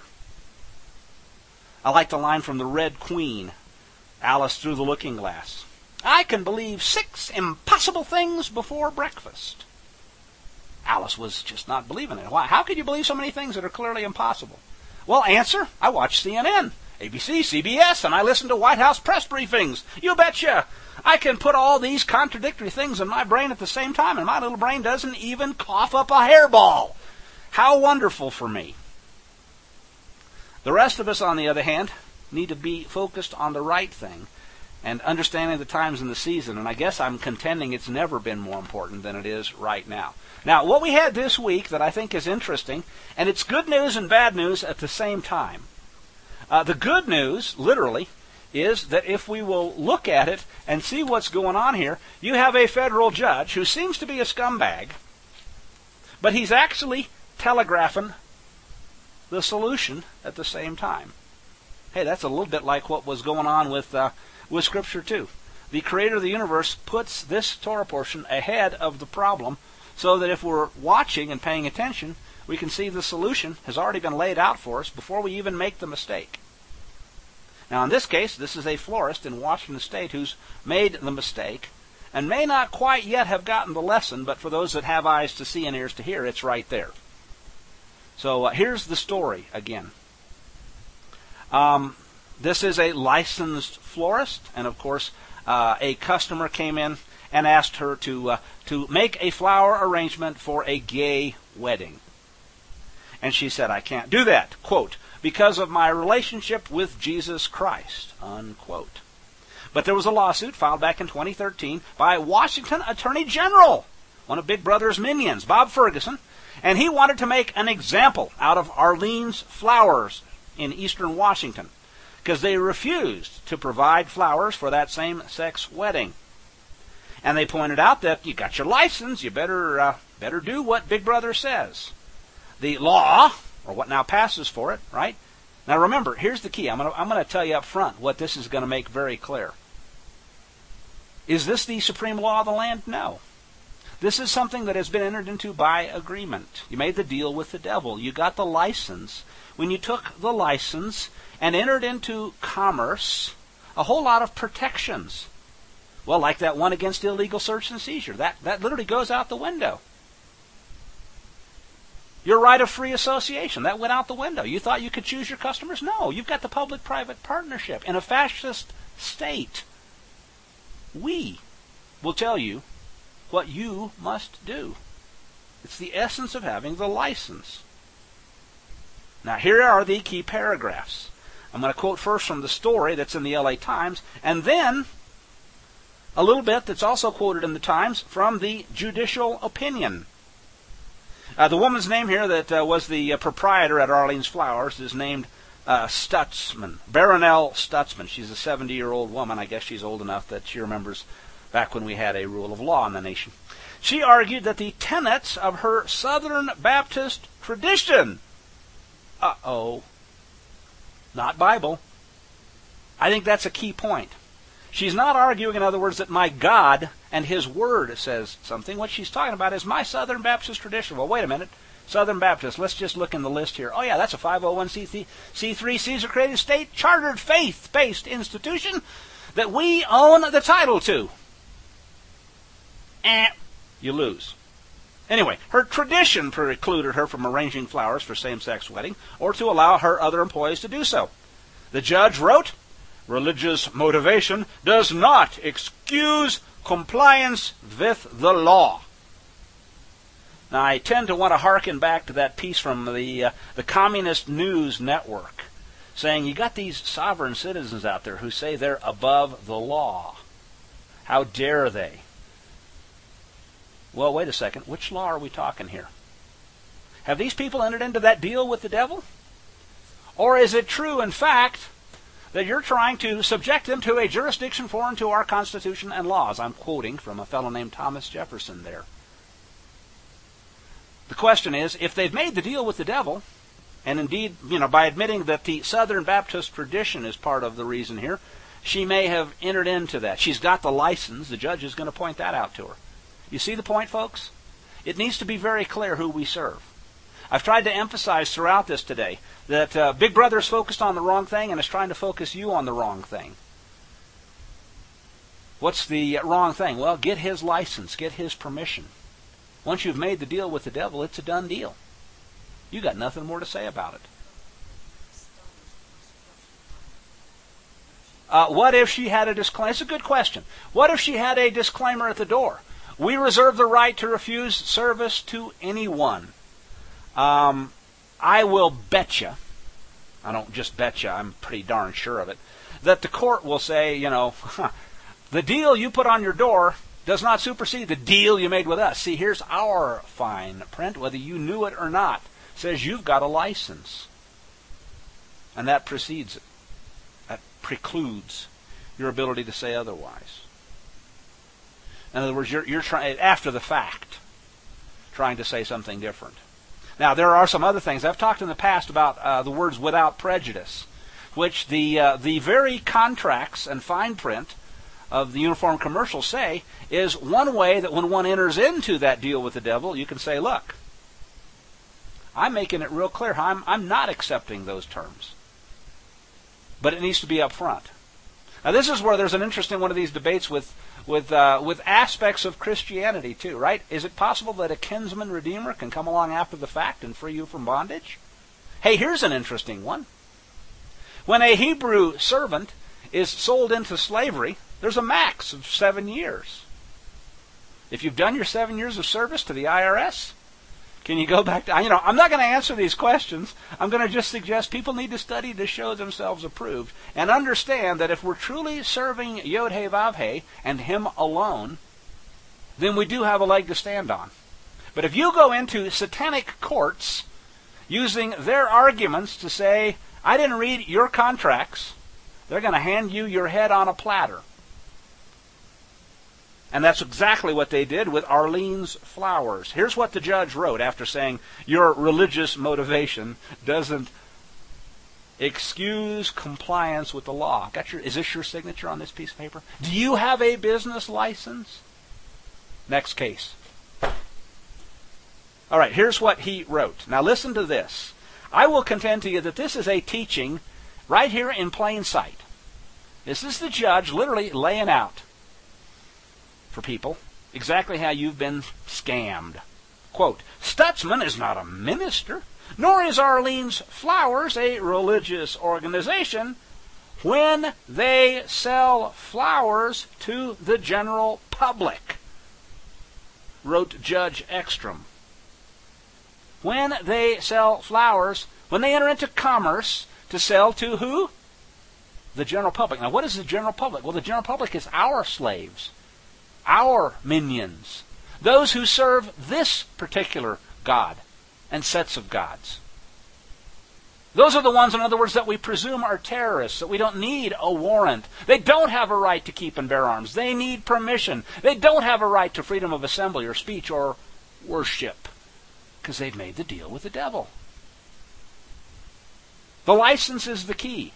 I like the line from the Red Queen, Alice Through the Looking Glass. I can believe 6 impossible things before breakfast. Alice was just not believing it. Why? How could you believe so many things that are clearly impossible? Well, answer, I watch CNN, ABC, CBS, and I listen to White House press briefings. You betcha. I can put all these contradictory things in my brain at the same time, and my little brain doesn't even cough up a hairball. How wonderful for me. The rest of us, on the other hand, need to be focused on the right thing and understanding the times and the season. And I guess I'm contending it's never been more important than it is right now. Now, what we had this week that I think is interesting, and it's good news and bad news at the same time. The good news, literally, is that if we will look at it and see what's going on here, you have a federal judge who seems to be a scumbag, but he's actually telegraphing the solution at the same time. Hey, that's a little bit like what was going on with Scripture too. The Creator of the universe puts this Torah portion ahead of the problem so that if we're watching and paying attention, we can see the solution has already been laid out for us before we even make the mistake. Now, in this case, this is a florist in Washington State who's made the mistake and may not quite yet have gotten the lesson, but for those that have eyes to see and ears to hear, it's right there. So here's the story again. This is a licensed florist, and of course, a customer came in and asked her to make a flower arrangement for a gay wedding. And she said, I can't do that, quote, because of my relationship with Jesus Christ, unquote. But there was a lawsuit filed back in 2013 by Washington Attorney General, one of Big Brother's minions, Bob Ferguson, and he wanted to make an example out of Arlene's Flowers in eastern Washington because they refused to provide flowers for that same-sex wedding. And they pointed out that you got your license, you better do what Big Brother says. The law, or what now passes for it, right? Now remember, here's the key. I'm going to tell you up front what this is going to make very clear. Is this the supreme law of the land? No. This is something that has been entered into by agreement. You made the deal with the devil. You got the license. When you took the license and entered into commerce, a whole lot of protections Well, like that one against illegal search and seizure. That literally goes out the window. Your right of free association, that went out the window. You thought you could choose your customers? No, you've got the public-private partnership. In a fascist state, we will tell you what you must do. It's the essence of having the license. Now, here are the key paragraphs. I'm going to quote first from the story that's in the LA Times, and then a little bit that's also quoted in the Times from the judicial opinion. The woman's name here that was the proprietor at Arlene's Flowers is named Stutzman, Baronelle Stutzman. She's a 70-year-old woman. I guess she's old enough that she remembers back when we had a rule of law in the nation. She argued that the tenets of her Southern Baptist tradition, not Bible. I think that's a key point. She's not arguing, in other words, that my God and His Word says something. What she's talking about is my Southern Baptist tradition. Well, wait a minute. Southern Baptist, let's just look in the list here. Oh, yeah, that's a 501c3 Caesar-created state chartered faith-based institution that we own the title to. You lose. Anyway, her tradition precluded her from arranging flowers for same-sex wedding or to allow her other employees to do so. The judge wrote, religious motivation does not excuse compliance with the law. Now, I tend to want to hearken back to that piece from the Communist News Network saying you got these sovereign citizens out there who say they're above the law. How dare they? Well, wait a second. Which law are we talking here? Have these people entered into that deal with the devil? Or is it true, in fact, that you're trying to subject them to a jurisdiction foreign to our Constitution and laws? I'm quoting from a fellow named Thomas Jefferson there. The question is, if they've made the deal with the devil, and indeed, by admitting that the Southern Baptist tradition is part of the reason here, she may have entered into that. She's got the license. The judge is going to point that out to her. You see the point, folks? It needs to be very clear who we serve. I've tried to emphasize throughout this today that Big Brother is focused on the wrong thing and is trying to focus you on the wrong thing. What's the wrong thing? Well, get his license, get his permission. Once you've made the deal with the devil, it's a done deal. You got nothing more to say about it. What if she had a disclaimer? It's a good question. What if she had a disclaimer at the door? We reserve the right to refuse service to anyone. I will bet you, I don't just bet you, I'm pretty darn sure of it, that the court will say, the deal you put on your door does not supersede the deal you made with us. See, here's our fine print, whether you knew it or not, says you've got a license. And that precedes it. That precludes your ability to say otherwise. In other words, you're trying, after the fact, trying to say something different. Now, there are some other things. I've talked in the past about the words without prejudice, which the very contracts and fine print of the Uniform Commercial say is one way that when one enters into that deal with the devil, you can say, look, I'm making it real clear. I'm not accepting those terms. But it needs to be up front. Now, this is where there's an interesting one of these debates with aspects of Christianity too, right? Is it possible that a kinsman redeemer can come along after the fact and free you from bondage? Hey, here's an interesting one. When a Hebrew servant is sold into slavery, there's a max of 7 years. If you've done your 7 years of service to the IRS, can you go back to, I'm not going to answer these questions. I'm going to just suggest people need to study to show themselves approved and understand that if we're truly serving Yod-Heh-Vav-Heh and Him alone, then we do have a leg to stand on. But if you go into satanic courts using their arguments to say, I didn't read your contracts, they're going to hand you your head on a platter. And that's exactly what they did with Arlene's Flowers. Here's what the judge wrote after saying your religious motivation doesn't excuse compliance with the law. Is this your signature on this piece of paper? Do you have a business license? Next case. All right, here's what he wrote. Now listen to this. I will contend to you that this is a teaching right here in plain sight. This is the judge literally laying out for people exactly how you've been scammed. Quote, Stutzman is not a minister, nor is Arlene's Flowers a religious organization when they sell flowers to the general public, wrote Judge Ekstrom. When they sell flowers, when they enter into commerce to sell to who? The general public. Now, what is the general public? Well, the general public is our slaves, our minions, those who serve this particular God and sets of gods. Those are the ones, in other words, that we presume are terrorists, that we don't need a warrant. They don't have a right to keep and bear arms. They need permission. They don't have a right to freedom of assembly or speech or worship because they've made the deal with the devil. The license is the key.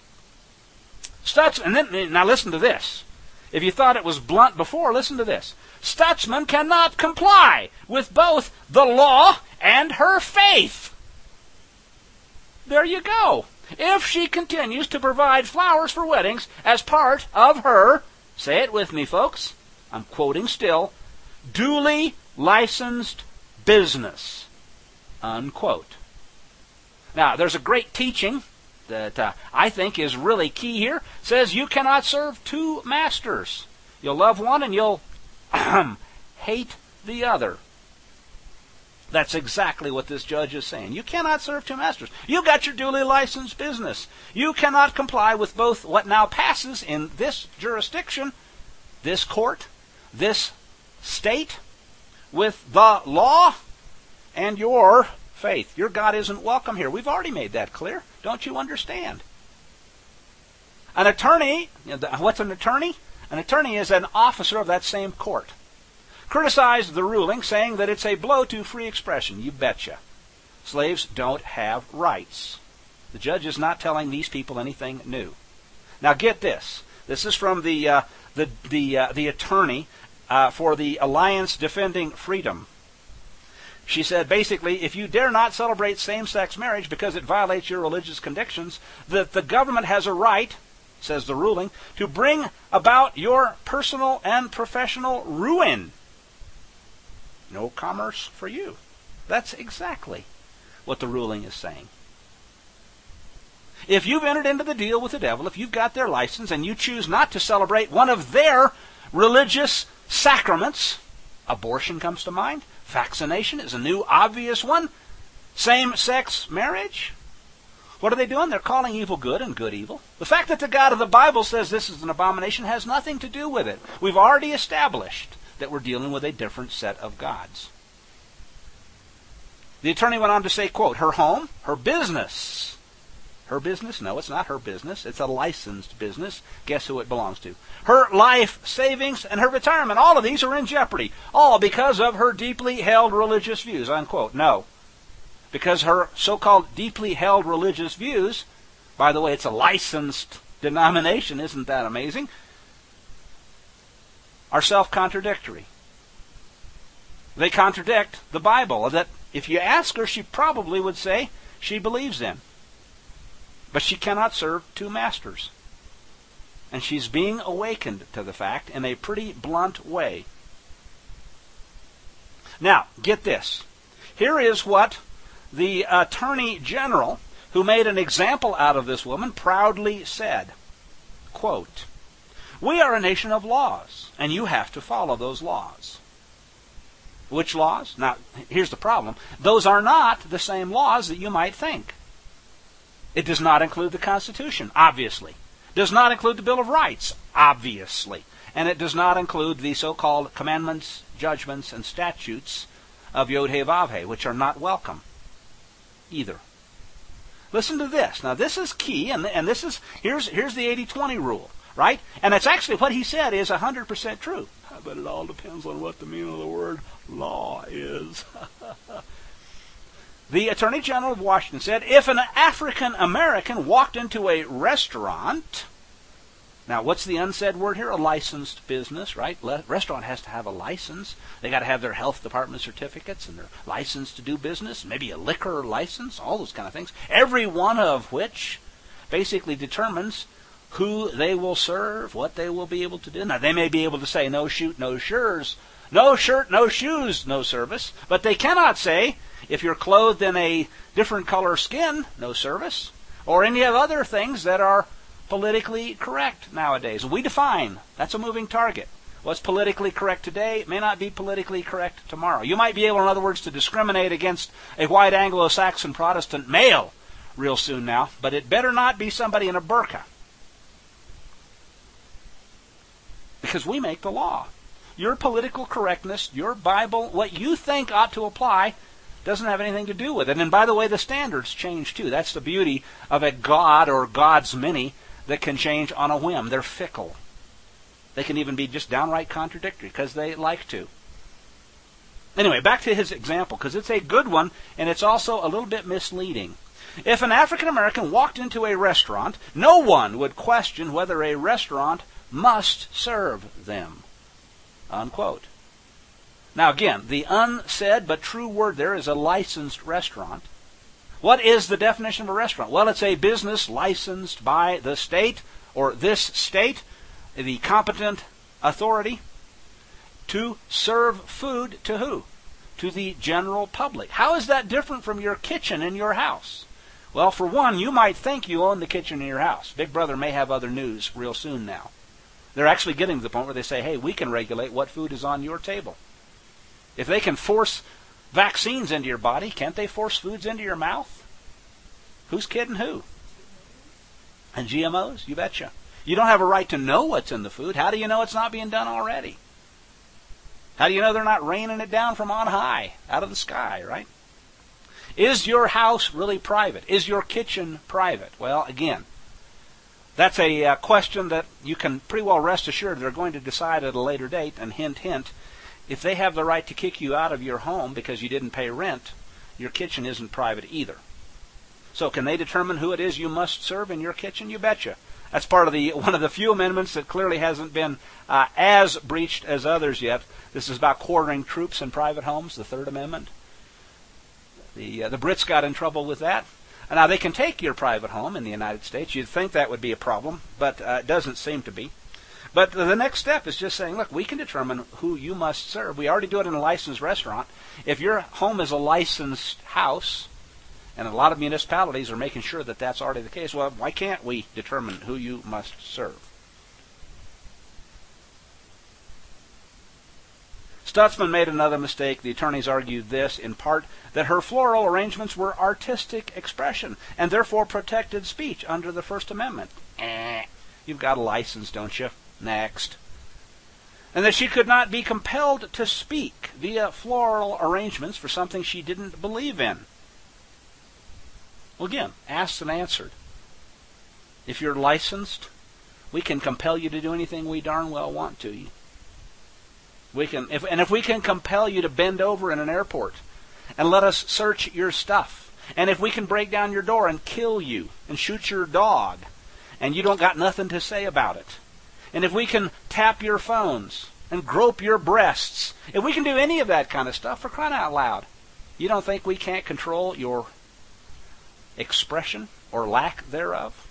Now listen to this. If you thought it was blunt before, listen to this. Stutzman cannot comply with both the law and her faith. There you go. If she continues to provide flowers for weddings as part of her, say it with me, folks, I'm quoting still, duly licensed business, unquote. Now, there's a great teaching that I think is really key here. It says you cannot serve two masters. You'll love one and you'll hate the other. That's exactly what this judge is saying. You cannot serve two masters. You've got your duly licensed business. You cannot comply with both what now passes in this jurisdiction, this court, this state, with the law and your faith. Your God isn't welcome here. We've already made that clear. Don't you understand? An attorney, what's an attorney? An attorney is an officer of that same court. Criticized the ruling, saying that it's a blow to free expression. You betcha. Slaves don't have rights. The judge is not telling these people anything new. Now get this. This is from the attorney for the Alliance Defending Freedom. She said, basically, if you dare not celebrate same-sex marriage because it violates your religious convictions, that the government has a right, says the ruling, to bring about your personal and professional ruin. No commerce for you. That's exactly what the ruling is saying. If you've entered into the deal with the devil, if you've got their license and you choose not to celebrate one of their religious sacraments, abortion comes to mind, vaccination is a new obvious one, same-sex marriage, what are they doing? They're calling evil good and good evil. The fact that the God of the Bible says this is an abomination has nothing to do with it. We've already established that we're dealing with a different set of gods. The attorney went on to say, quote, her home, her business. Her business? No, it's not her business. It's a licensed business. Guess who it belongs to? Her life savings and her retirement. All of these are in jeopardy. All because of her deeply held religious views, unquote. No. Because her so-called deeply held religious views, by the way, it's a licensed denomination. Isn't that amazing? Are self-contradictory. They contradict the Bible that if you ask her, she probably would say she believes in. But she cannot serve two masters. And she's being awakened to the fact in a pretty blunt way. Now, get this. Here is what the Attorney General, who made an example out of this woman, proudly said. Quote, we are a nation of laws, and you have to follow those laws. Which laws? Now, here's the problem. Those are not the same laws that you might think. It does not include the Constitution, obviously. It does not include the Bill of Rights, obviously. And it does not include the so-called commandments, judgments, and statutes of Yod-Heh-Vav-Heh, which are not welcome either. Listen to this. Now, this is key, and this is here's the 80-20 rule. Right? And it's actually what he said is 100% true. But it all depends on what the meaning of the word law is. The Attorney General of Washington said, if an African American walked into a restaurant, now what's the unsaid word here? A licensed business, right? Restaurant has to have a license. They got to have their health department certificates and their license to do business, maybe a liquor license, all those kind of things. Every one of which basically determines who they will serve, what they will be able to do. Now, they may be able to say no shoot, no shirts, no shirt, no shoes, no service, but they cannot say, if you're clothed in a different color skin, no service, or any of other things that are politically correct nowadays. We define. That's a moving target. What's politically correct today may not be politically correct tomorrow. You might be able, in other words, to discriminate against a white Anglo-Saxon Protestant male real soon now, but it better not be somebody in a burqa. Because we make the law. Your political correctness, your Bible, what you think ought to apply, doesn't have anything to do with it. And by the way, the standards change too. That's the beauty of a God or gods many that can change on a whim. They're fickle. They can even be just downright contradictory because they like to. Anyway, back to his example, because it's a good one and it's also a little bit misleading. If an African American walked into a restaurant, no one would question whether a restaurant must serve them. Unquote. Now again, the unsaid but true word there is a licensed restaurant. What is the definition of a restaurant? Well, it's a business licensed by the state, or this state, the competent authority, to serve food to who? To the general public. How is that different from your kitchen in your house? Well, for one, you might think you own the kitchen in your house. Big Brother may have other news real soon now. They're actually getting to the point where they say, hey, we can regulate what food is on your table. If they can force vaccines into your body, can't they force foods into your mouth? Who's kidding who? And GMOs? You betcha. You don't have a right to know what's in the food. How do you know it's not being done already? How do you know they're not raining it down from on high, out of the sky, right? Is your house really private? Is your kitchen private? Well, again, that's a question that you can pretty well rest assured they're going to decide at a later date, and hint, hint, if they have the right to kick you out of your home because you didn't pay rent, your kitchen isn't private either. So can they determine who it is you must serve in your kitchen? You betcha. That's part of one of the few amendments that clearly hasn't been as breached as others yet. This is about quartering troops in private homes, the Third Amendment. The Brits got in trouble with that. Now, they can take your private home in the United States. You'd think that would be a problem, but it doesn't seem to be. But the next step is just saying, look, we can determine who you must serve. We already do it in a licensed restaurant. If your home is a licensed house, and a lot of municipalities are making sure that that's already the case, well, why can't we determine who you must serve? Stutzman made another mistake. The attorneys argued this, in part, that her floral arrangements were artistic expression and therefore protected speech under the First Amendment. You've got a license, don't you? Next. And that she could not be compelled to speak via floral arrangements for something she didn't believe in. Well, again, asked and answered. If you're licensed, we can compel you to do anything we darn well want to you. If we can compel you to bend over in an airport and let us search your stuff, and if we can break down your door and kill you and shoot your dog, and you don't got nothing to say about it, and if we can tap your phones and grope your breasts, if we can do any of that kind of stuff, for crying out loud, you don't think we can't control your expression or lack thereof?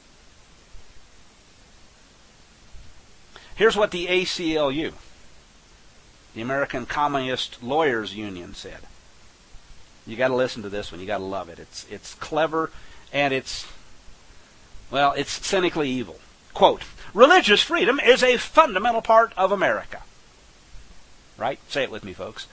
Here's what the ACLU, the American Communist Lawyers Union, said. You got to listen to this one. You got to love it. It's clever, and it's cynically evil. Quote, religious freedom is a fundamental part of America. Right? Say it with me, folks.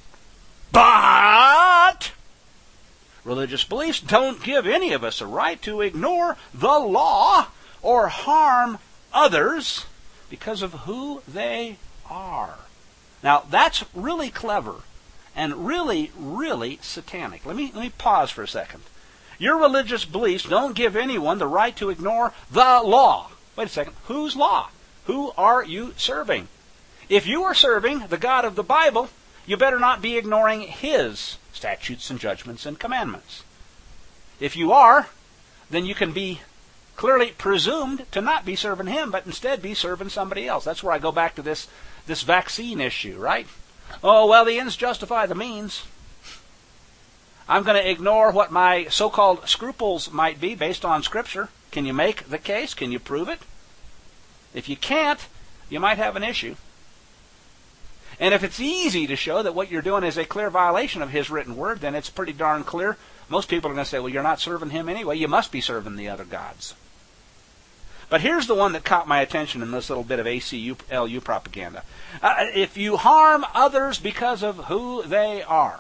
But religious beliefs don't give any of us a right to ignore the law or harm others because of who they are. Now, that's really clever and really, really satanic. Let me pause for a second. Your religious beliefs don't give anyone the right to ignore the law. Wait a second. Whose law? Who are you serving? If you are serving the God of the Bible, you better not be ignoring His statutes and judgments and commandments. If you are, then you can be clearly presumed to not be serving Him, but instead be serving somebody else. That's where I go back to this vaccine issue, right? Oh, well, the ends justify the means. I'm going to ignore what my so-called scruples might be based on Scripture. Can you make the case? Can you prove it? If you can't, you might have an issue. And if it's easy to show that what you're doing is a clear violation of His written word, then it's pretty darn clear. Most people are going to say, well, you're not serving Him anyway. You must be serving the other gods. But here's the one that caught my attention in this little bit of ACLU propaganda. If you harm others because of who they are.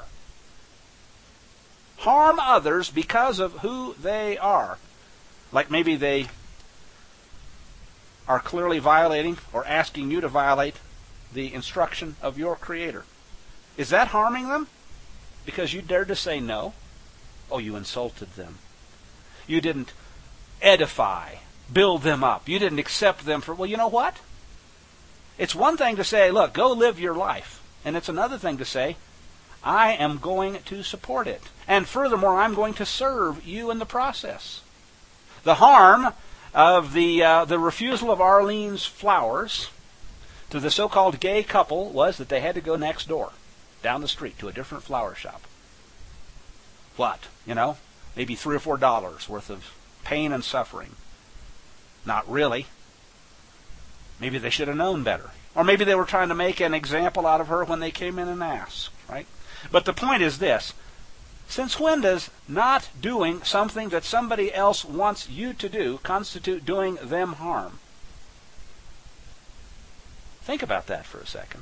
Harm others because of who they are. Like maybe they are clearly violating or asking you to violate the instruction of your Creator. Is that harming them? Because you dared to say no? Oh, you insulted them. You didn't edify, build them up. You didn't accept them for, well, you know what? It's one thing to say, look, go live your life. And it's another thing to say, I am going to support it. And furthermore, I'm going to serve you in the process. The harm of the refusal of Arlene's flowers to the so-called gay couple was that they had to go next door, down the street, to a different flower shop. What? Maybe $3 or $4 worth of pain and suffering. Not really. Maybe they should have known better. Or maybe they were trying to make an example out of her when they came in and asked, right? But the point is this. Since when does not doing something that somebody else wants you to do constitute doing them harm? Think about that for a second.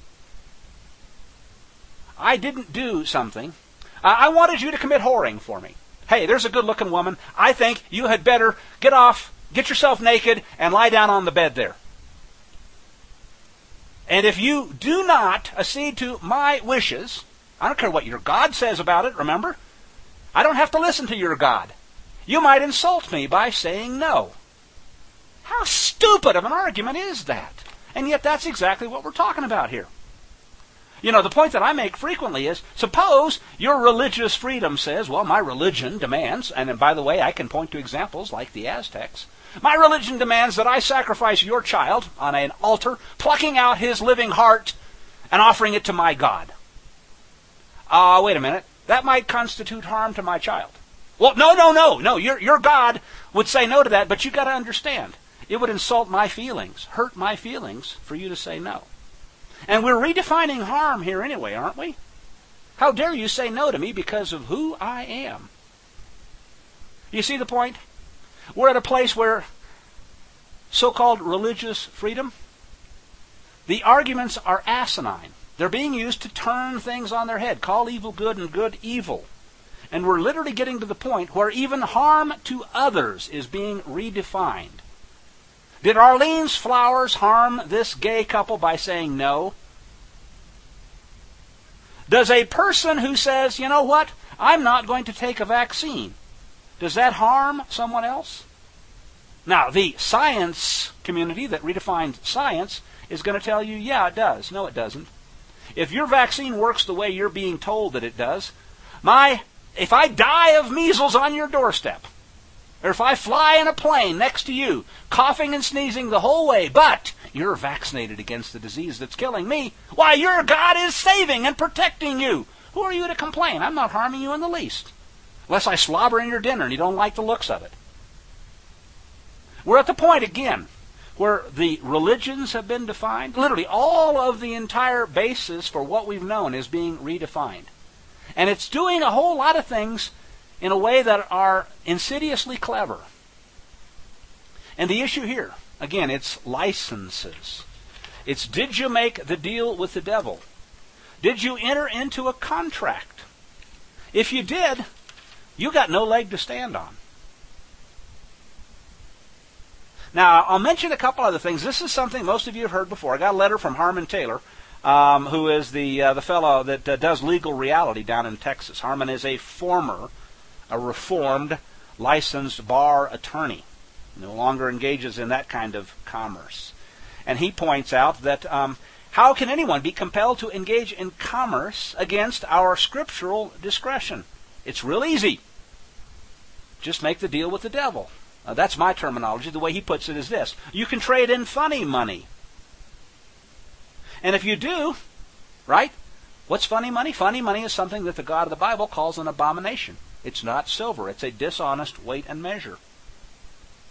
I didn't do something. I wanted you to commit whoring for me. Hey, there's a good-looking woman. I think you had better get yourself naked, and lie down on the bed there. And if you do not accede to my wishes, I don't care what your God says about it, remember? I don't have to listen to your God. You might insult me by saying no. How stupid of an argument is that? And yet that's exactly what we're talking about here. The point that I make frequently is, suppose your religious freedom says, well, my religion demands, and by the way, I can point to examples like the Aztecs, my religion demands that I sacrifice your child on an altar, plucking out his living heart and offering it to my God. Wait a minute. That might constitute harm to my child. Well, no. Your God would say no to that, but you've got to understand. It would insult my feelings, hurt my feelings for you to say no. And we're redefining harm here anyway, aren't we? How dare you say no to me because of who I am? You see the point? We're at a place where so-called religious freedom, the arguments are asinine. They're being used to turn things on their head, call evil good and good evil. And we're literally getting to the point where even harm to others is being redefined. Did Arlene's flowers harm this gay couple by saying no? Does a person who says, you know what, I'm not going to take a vaccine, does that harm someone else? Now, the science community that redefined science is going to tell you, yeah, it does. No, it doesn't. If your vaccine works the way you're being told that it does, if I die of measles on your doorstep, or if I fly in a plane next to you, coughing and sneezing the whole way, but you're vaccinated against the disease that's killing me, why, your God is saving and protecting you. Who are you to complain? I'm not harming you in the least. Unless I slobber in your dinner and you don't like the looks of it. We're at the point again where the religions have been defined. Literally all of the entire basis for what we've known is being redefined. And it's doing a whole lot of things in a way that are insidiously clever. And the issue here, again, it's licenses. It's, did you make the deal with the devil? Did you enter into a contract? If you did, you got no leg to stand on. Now, I'll mention a couple other things. This is something most of you have heard before. I got a letter from Harmon Taylor, who is the fellow that does Legal Reality down in Texas. Harmon is a reformed, licensed bar attorney. No longer engages in that kind of commerce. And he points out that how can anyone be compelled to engage in commerce against our scriptural discretion? It's real easy. Just make the deal with the devil. That's my terminology. The way he puts it is this. You can trade in funny money. And if you do, right, what's funny money? Funny money is something that the God of the Bible calls an abomination. It's not silver. It's a dishonest weight and measure.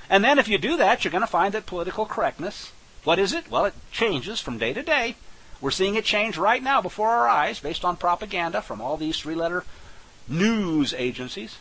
And then if you do that, you're going to find that political correctness, what is it? Well, it changes from day to day. We're seeing it change right now before our eyes based on propaganda from all these three-letter news agencies.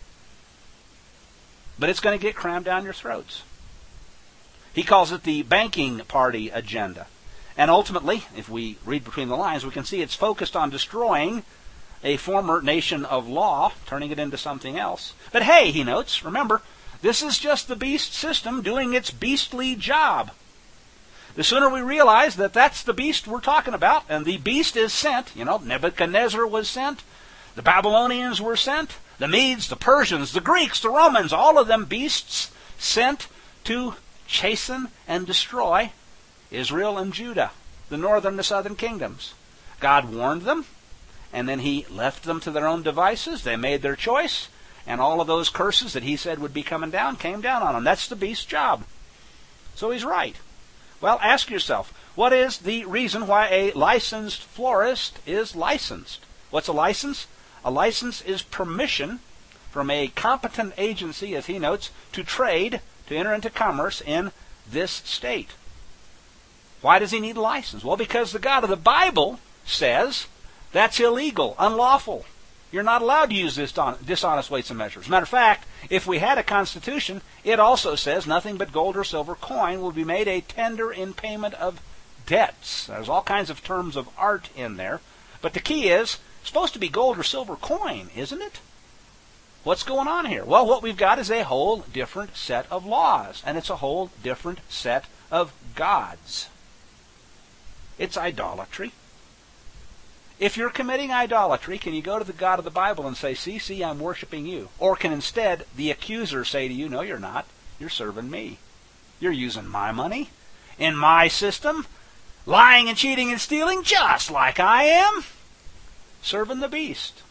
But it's going to get crammed down your throats. He calls it the banking party agenda. And ultimately, if we read between the lines, we can see it's focused on destroying a former nation of law, turning it into something else. But hey, he notes, remember, this is just the beast system doing its beastly job. The sooner we realize that that's the beast we're talking about, and the beast is sent, Nebuchadnezzar was sent, the Babylonians were sent, the Medes, the Persians, the Greeks, the Romans, all of them beasts sent to chasten and destroy Israel and Judah, the northern and the southern kingdoms. God warned them, and then he left them to their own devices. They made their choice, and all of those curses that he said would be coming down came down on them. That's the beast's job. So he's right. Well, ask yourself, what is the reason why a licensed florist is licensed? What's a license? A license is permission from a competent agency, as he notes, to trade, to enter into commerce in this state. Why does he need a license? Well, because the God of the Bible says that's illegal, unlawful. You're not allowed to use this dishonest weights and measures. As a matter of fact, if we had a constitution, it also says nothing but gold or silver coin will be made a tender in payment of debts. There's all kinds of terms of art in there. But the key is, it's supposed to be gold or silver coin, isn't it? What's going on here? Well, what we've got is a whole different set of laws, and it's a whole different set of gods. It's idolatry. If you're committing idolatry, can you go to the God of the Bible and say, see, I'm worshiping you? Or can instead the accuser say to you, no, you're not. You're serving me. You're using my money in my system, lying and cheating and stealing just like I am, serving the beast.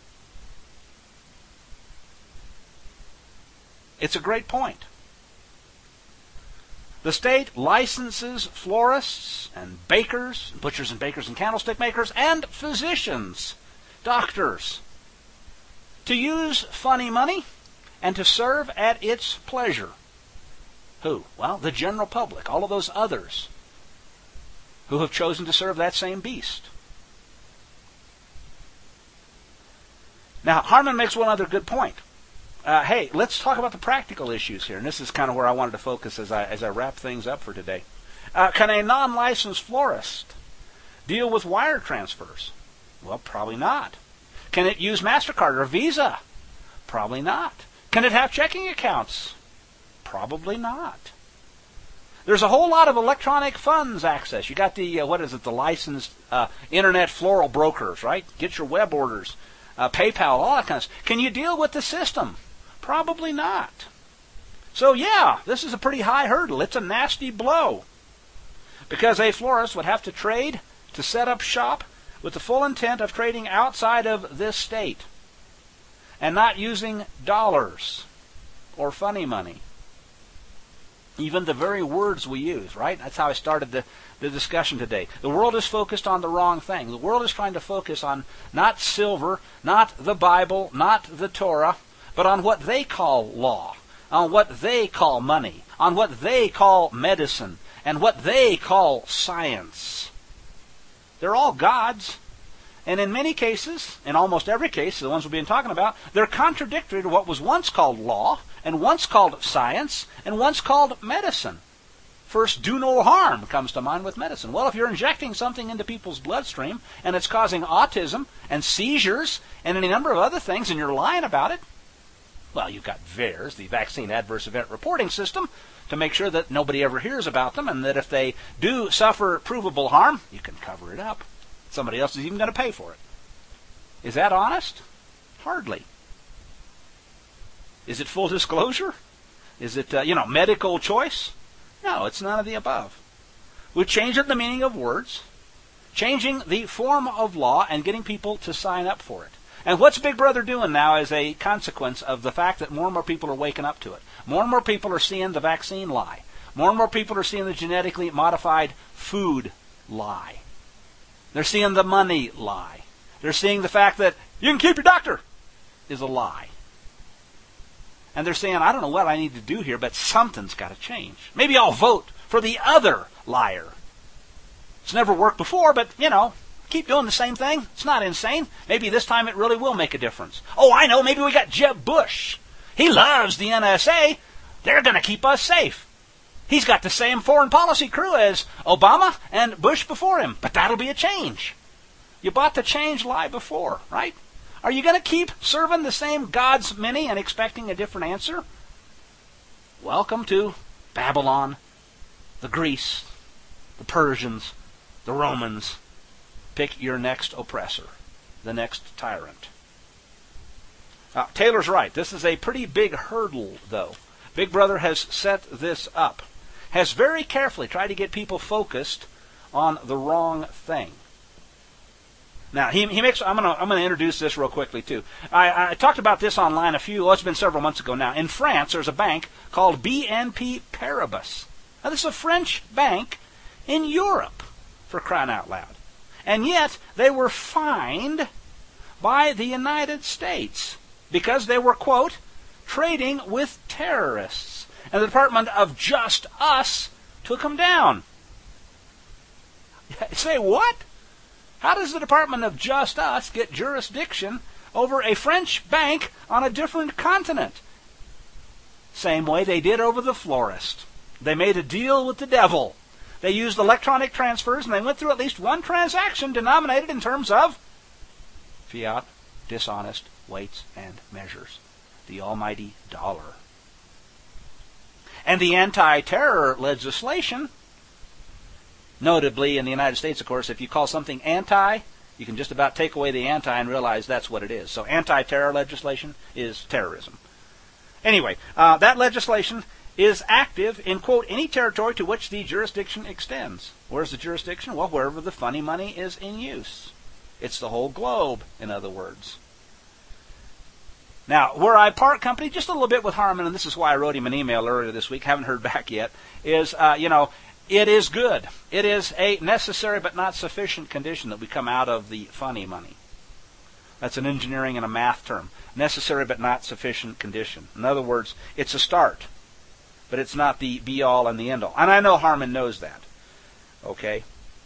It's a great point. The state licenses florists and bakers, butchers and bakers and candlestick makers, and physicians, doctors, to use funny money and to serve at its pleasure. Who? Well, the general public, all of those others who have chosen to serve that same beast. Now, Harman makes one other good point. Hey, let's talk about the practical issues here, and this is kind of where I wanted to focus as I wrap things up for today. Can a non-licensed florist deal with wire transfers? Well, probably not. Can it use MasterCard or Visa? Probably not. Can it have checking accounts? Probably not. There's a whole lot of electronic funds access. You got the, the licensed internet floral brokers, right? Get your web orders, PayPal, all that kind of stuff. Can you deal with the system? Probably not. So yeah, this is a pretty high hurdle. It's a nasty blow. Because a florist would have to trade to set up shop with the full intent of trading outside of this state and not using dollars or funny money. Even the very words we use, right? That's how I started the discussion today. The world is focused on the wrong thing. The world is trying to focus on not silver, not the Bible, not the Torah, but on what they call law, on what they call money, on what they call medicine, and what they call science. They're all gods. And in many cases, in almost every case, the ones we've been talking about, they're contradictory to what was once called law, and once called science, and once called medicine. First, do no harm comes to mind with medicine. Well, if you're injecting something into people's bloodstream, and it's causing autism, and seizures, and any number of other things, and you're lying about it, well, you've got VAERS, the Vaccine Adverse Event Reporting System, to make sure that nobody ever hears about them, and that if they do suffer provable harm, you can cover it up. Somebody else is even going to pay for it. Is that honest? Hardly. Is it full disclosure? Is it, medical choice? No, it's none of the above. We're changing the meaning of words, changing the form of law, and getting people to sign up for it. And what's Big Brother doing now as a consequence of the fact that more and more people are waking up to it? More and more people are seeing the vaccine lie. More and more people are seeing the genetically modified food lie. They're seeing the money lie. They're seeing the fact that you can keep your doctor is a lie. And they're saying, I don't know what I need to do here, but something's got to change. Maybe I'll vote for the other liar. It's never worked before, but, keep doing the same thing. It's not insane. Maybe this time it really will make a difference. Oh, I know. Maybe we got Jeb Bush. He loves the NSA. They're going to keep us safe. He's got the same foreign policy crew as Obama and Bush before him. But that'll be a change. You bought the change lie before, right? Are you going to keep serving the same God's many and expecting a different answer? Welcome to Babylon, the Greece, the Persians, the Romans. Pick your next oppressor, the next tyrant. Taylor's right. This is a pretty big hurdle, though. Big Brother has set this up. Has very carefully tried to get people focused on the wrong thing. Now, he makes. I'm gonna introduce this real quickly too. I talked about this online it's been several months ago now. In France, there's a bank called BNP Paribas. Now, this is a French bank in Europe, for crying out loud. And yet, they were fined by the United States because they were, quote, trading with terrorists. And the Department of Just Us took them down. Say what? How does the Department of Just Us get jurisdiction over a French bank on a different continent? Same way they did over the florist. They made a deal with the devil. They used electronic transfers, and they went through at least one transaction denominated in terms of fiat, dishonest weights and measures. The almighty dollar. And the anti-terror legislation, notably in the United States, of course, if you call something anti, you can just about take away the anti and realize that's what it is. So anti-terror legislation is terrorism. Anyway, that legislation is active in, quote, any territory to which the jurisdiction extends. Where's the jurisdiction? Well, wherever the funny money is in use. It's the whole globe, in other words. Now, where I part company just a little bit with Harmon, and this is why I wrote him an email earlier this week, haven't heard back yet, is, it is good. It is a necessary but not sufficient condition that we come out of the funny money. That's an engineering and a math term. Necessary but not sufficient condition. In other words, it's a start, but it's not the be-all and the end-all. And I know Harmon knows that. Okay?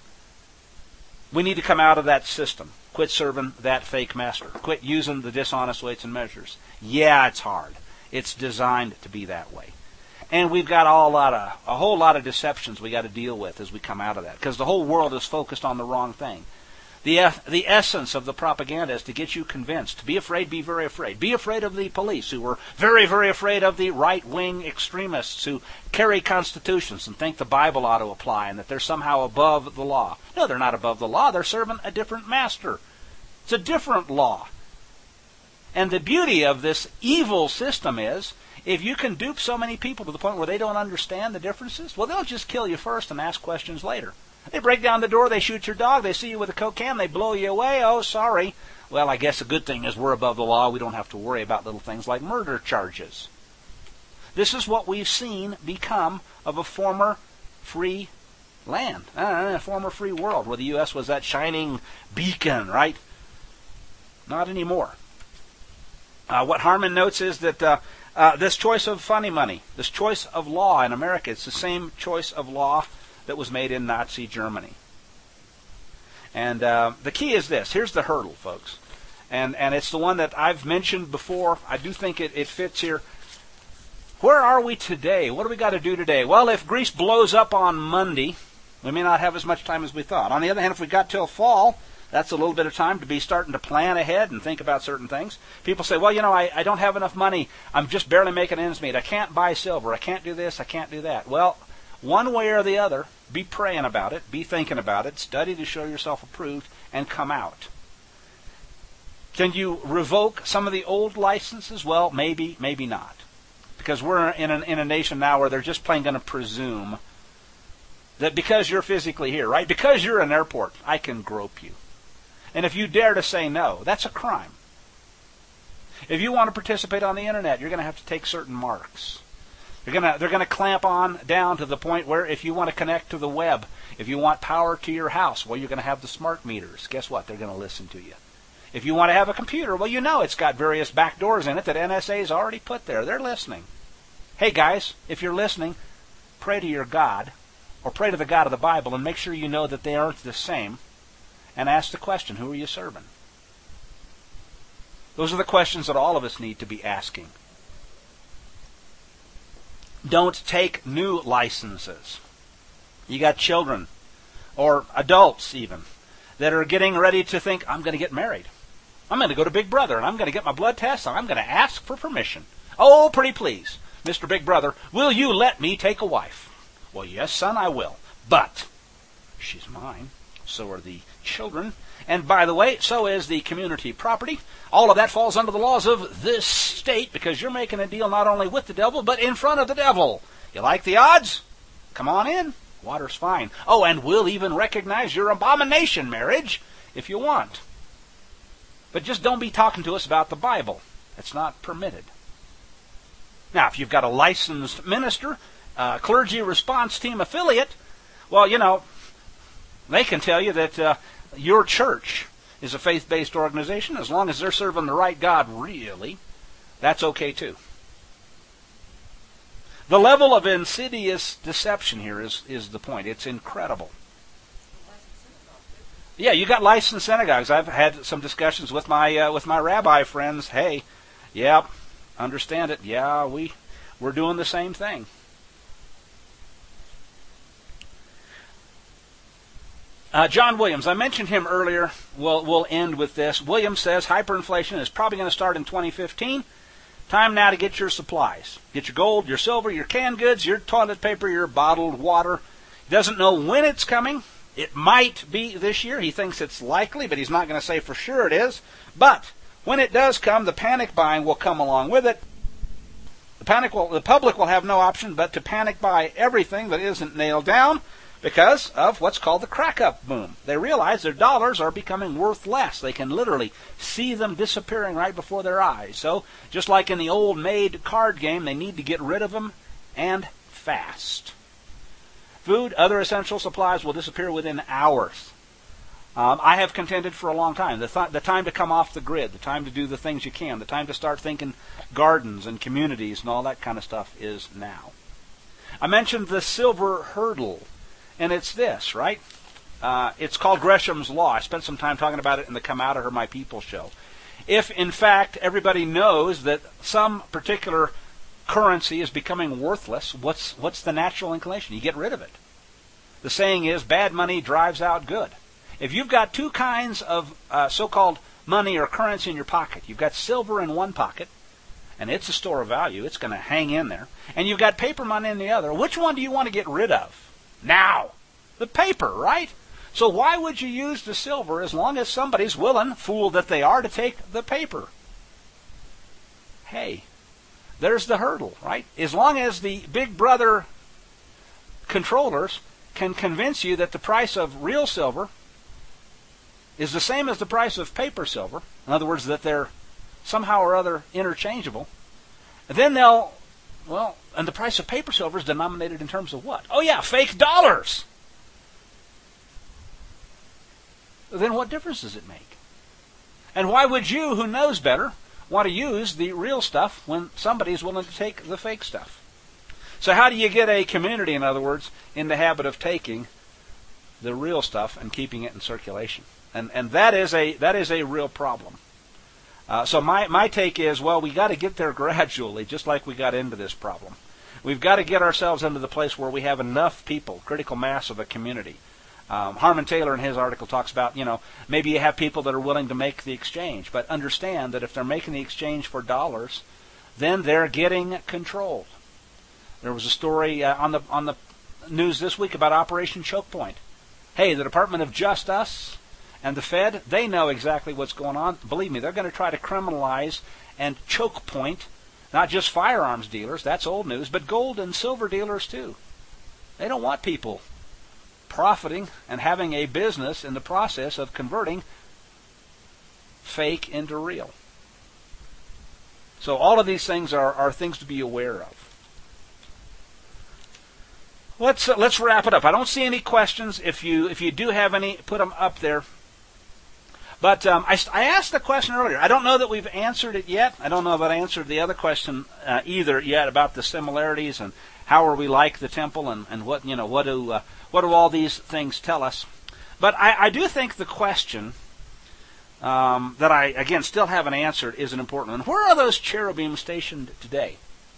We need to come out of that system. Quit serving that fake master. Quit using the dishonest weights and measures. Yeah, it's hard. It's designed to be that way. And we've got a whole lot of deceptions we got to deal with as we come out of that, because the whole world is focused on the wrong thing. The essence of the propaganda is to get you convinced. To be afraid, be very afraid. Be afraid of the police, who were very, very afraid of the right-wing extremists who carry constitutions and think the Bible ought to apply and that they're somehow above the law. No, they're not above the law. They're serving a different master. It's a different law. And the beauty of this evil system is, if you can dupe so many people to the point where they don't understand the differences, well, they'll just kill you first and ask questions later. They break down the door, they shoot your dog, they see you with a Coke can, they blow you away. Oh, sorry. Well, I guess a good thing is we're above the law. We don't have to worry about little things like murder charges. This is what we've seen become of a former free land, a former free world, where the U.S. was that shining beacon, right? Not anymore. What Harmon notes is that this choice of funny money, this choice of law in America, it's the same choice of law that was made in Nazi Germany. And the key is this. Here's the hurdle, folks. And it's the one that I've mentioned before. I do think it fits here. Where are we today? What do we got to do today? Well, if Greece blows up on Monday, we may not have as much time as we thought. On the other hand, if we got till fall, that's a little bit of time to be starting to plan ahead and think about certain things. People say, well, I don't have enough money. I'm just barely making ends meet. I can't buy silver. I can't do this. I can't do that. Well, one way or the other, be praying about it, be thinking about it, study to show yourself approved, and come out. Can you revoke some of the old licenses? Well, maybe, maybe not. Because we're in a nation now where they're just plain going to presume that because you're physically here, right? Because you're in an airport, I can grope you. And if you dare to say no, that's a crime. If you want to participate on the internet, you're going to have to take certain marks. They're going to clamp on down to the point where if you want to connect to the web, if you want power to your house, well, you're going to have the smart meters. Guess what? They're going to listen to you. If you want to have a computer, well, you know it's got various back doors in it that NSA's already put there. They're listening. Hey, guys, if you're listening, pray to your God, or pray to the God of the Bible, and make sure you know that they aren't the same, and ask the question, who are you serving? Those are the questions that all of us need to be asking. Don't take new licenses. You got children, or adults even, that are getting ready to think, I'm going to get married. I'm going to go to Big Brother, and I'm going to get my blood test, and I'm going to ask for permission. Oh, pretty please, Mr. Big Brother, will you let me take a wife? Well, yes, son, I will. But she's mine. So are the children. And by the way, so is the community property. All of that falls under the laws of this state because you're making a deal not only with the devil, but in front of the devil. You like the odds? Come on in. Water's fine. Oh, and we'll even recognize your abomination marriage if you want. But just don't be talking to us about the Bible. It's not permitted. Now, if you've got a licensed minister, clergy response team affiliate, well, you know, they can tell you that your church is a faith-based organization. As long as they're serving the right God, really, that's okay too. The level of insidious deception here is the point. It's incredible. Yeah, you got licensed synagogues. I've had some discussions with my rabbi friends. Hey, yeah, understand it. Yeah, we're doing the same thing. John Williams, I mentioned him earlier. We'll end with this. Williams says hyperinflation is probably going to start in 2015. Time now to get your supplies. Get your gold, your silver, your canned goods, your toilet paper, your bottled water. He doesn't know when it's coming. It might be this year. He thinks it's likely, but he's not going to say for sure it is. But when it does come, the panic buying will come along with it. The public will have no option but to panic buy everything that isn't nailed down, because of what's called the crack-up boom. They realize their dollars are becoming worth less. They can literally see them disappearing right before their eyes. So, just like in the old maid card game, they need to get rid of them, and fast. Food, other essential supplies will disappear within hours. I have contended for a long time. The time to come off the grid, the time to do the things you can, the time to start thinking gardens and communities and all that kind of stuff is now. I mentioned the silver hurdle. And it's this, right? It's called Gresham's Law. I spent some time talking about it in the Come Out of Her, My People show. If, in fact, everybody knows that some particular currency is becoming worthless, what's the natural inclination? You get rid of it. The saying is, bad money drives out good. If you've got two kinds of so-called money or currency in your pocket, you've got silver in one pocket, and it's a store of value, it's going to hang in there, and you've got paper money in the other, which one do you want to get rid of? Now, the paper, right? So why would you use the silver as long as somebody's willing, fool that they are, to take the paper? Hey, there's the hurdle, right? As long as the Big Brother controllers can convince you that the price of real silver is the same as the price of paper silver, in other words, that they're somehow or other interchangeable, then and the price of paper silver is denominated in terms of what? Oh yeah, fake dollars. Then what difference does it make? And why would you, who knows better, want to use the real stuff when somebody's willing to take the fake stuff? So how do you get a community, in other words, in the habit of taking the real stuff and keeping it in circulation? And that is a real problem. So my take is, well, we got to get there gradually, just like we got into this problem. We've got to get ourselves into the place where we have enough people, critical mass of a community. Harmon Taylor in his article talks about, maybe you have people that are willing to make the exchange, but understand that if they're making the exchange for dollars, then they're getting controlled. There was a story on the news this week about Operation Choke Point. Hey, the Department of Justice and the Fed, they know exactly what's going on. Believe me, they're going to try to criminalize and choke point not just firearms dealers, that's old news, but gold and silver dealers too. They don't want people profiting and having a business in the process of converting fake into real. So all of these things are things to be aware of. Let's wrap it up. I don't see any questions. If you do have any, put them up there. But I asked the question earlier. I don't know that we've answered it yet. I don't know that I answered the other question either yet about the similarities and how are we like the temple and what do all these things tell us. But I do think the question that I again still haven't answered is an important one. Where are those cherubim stationed today?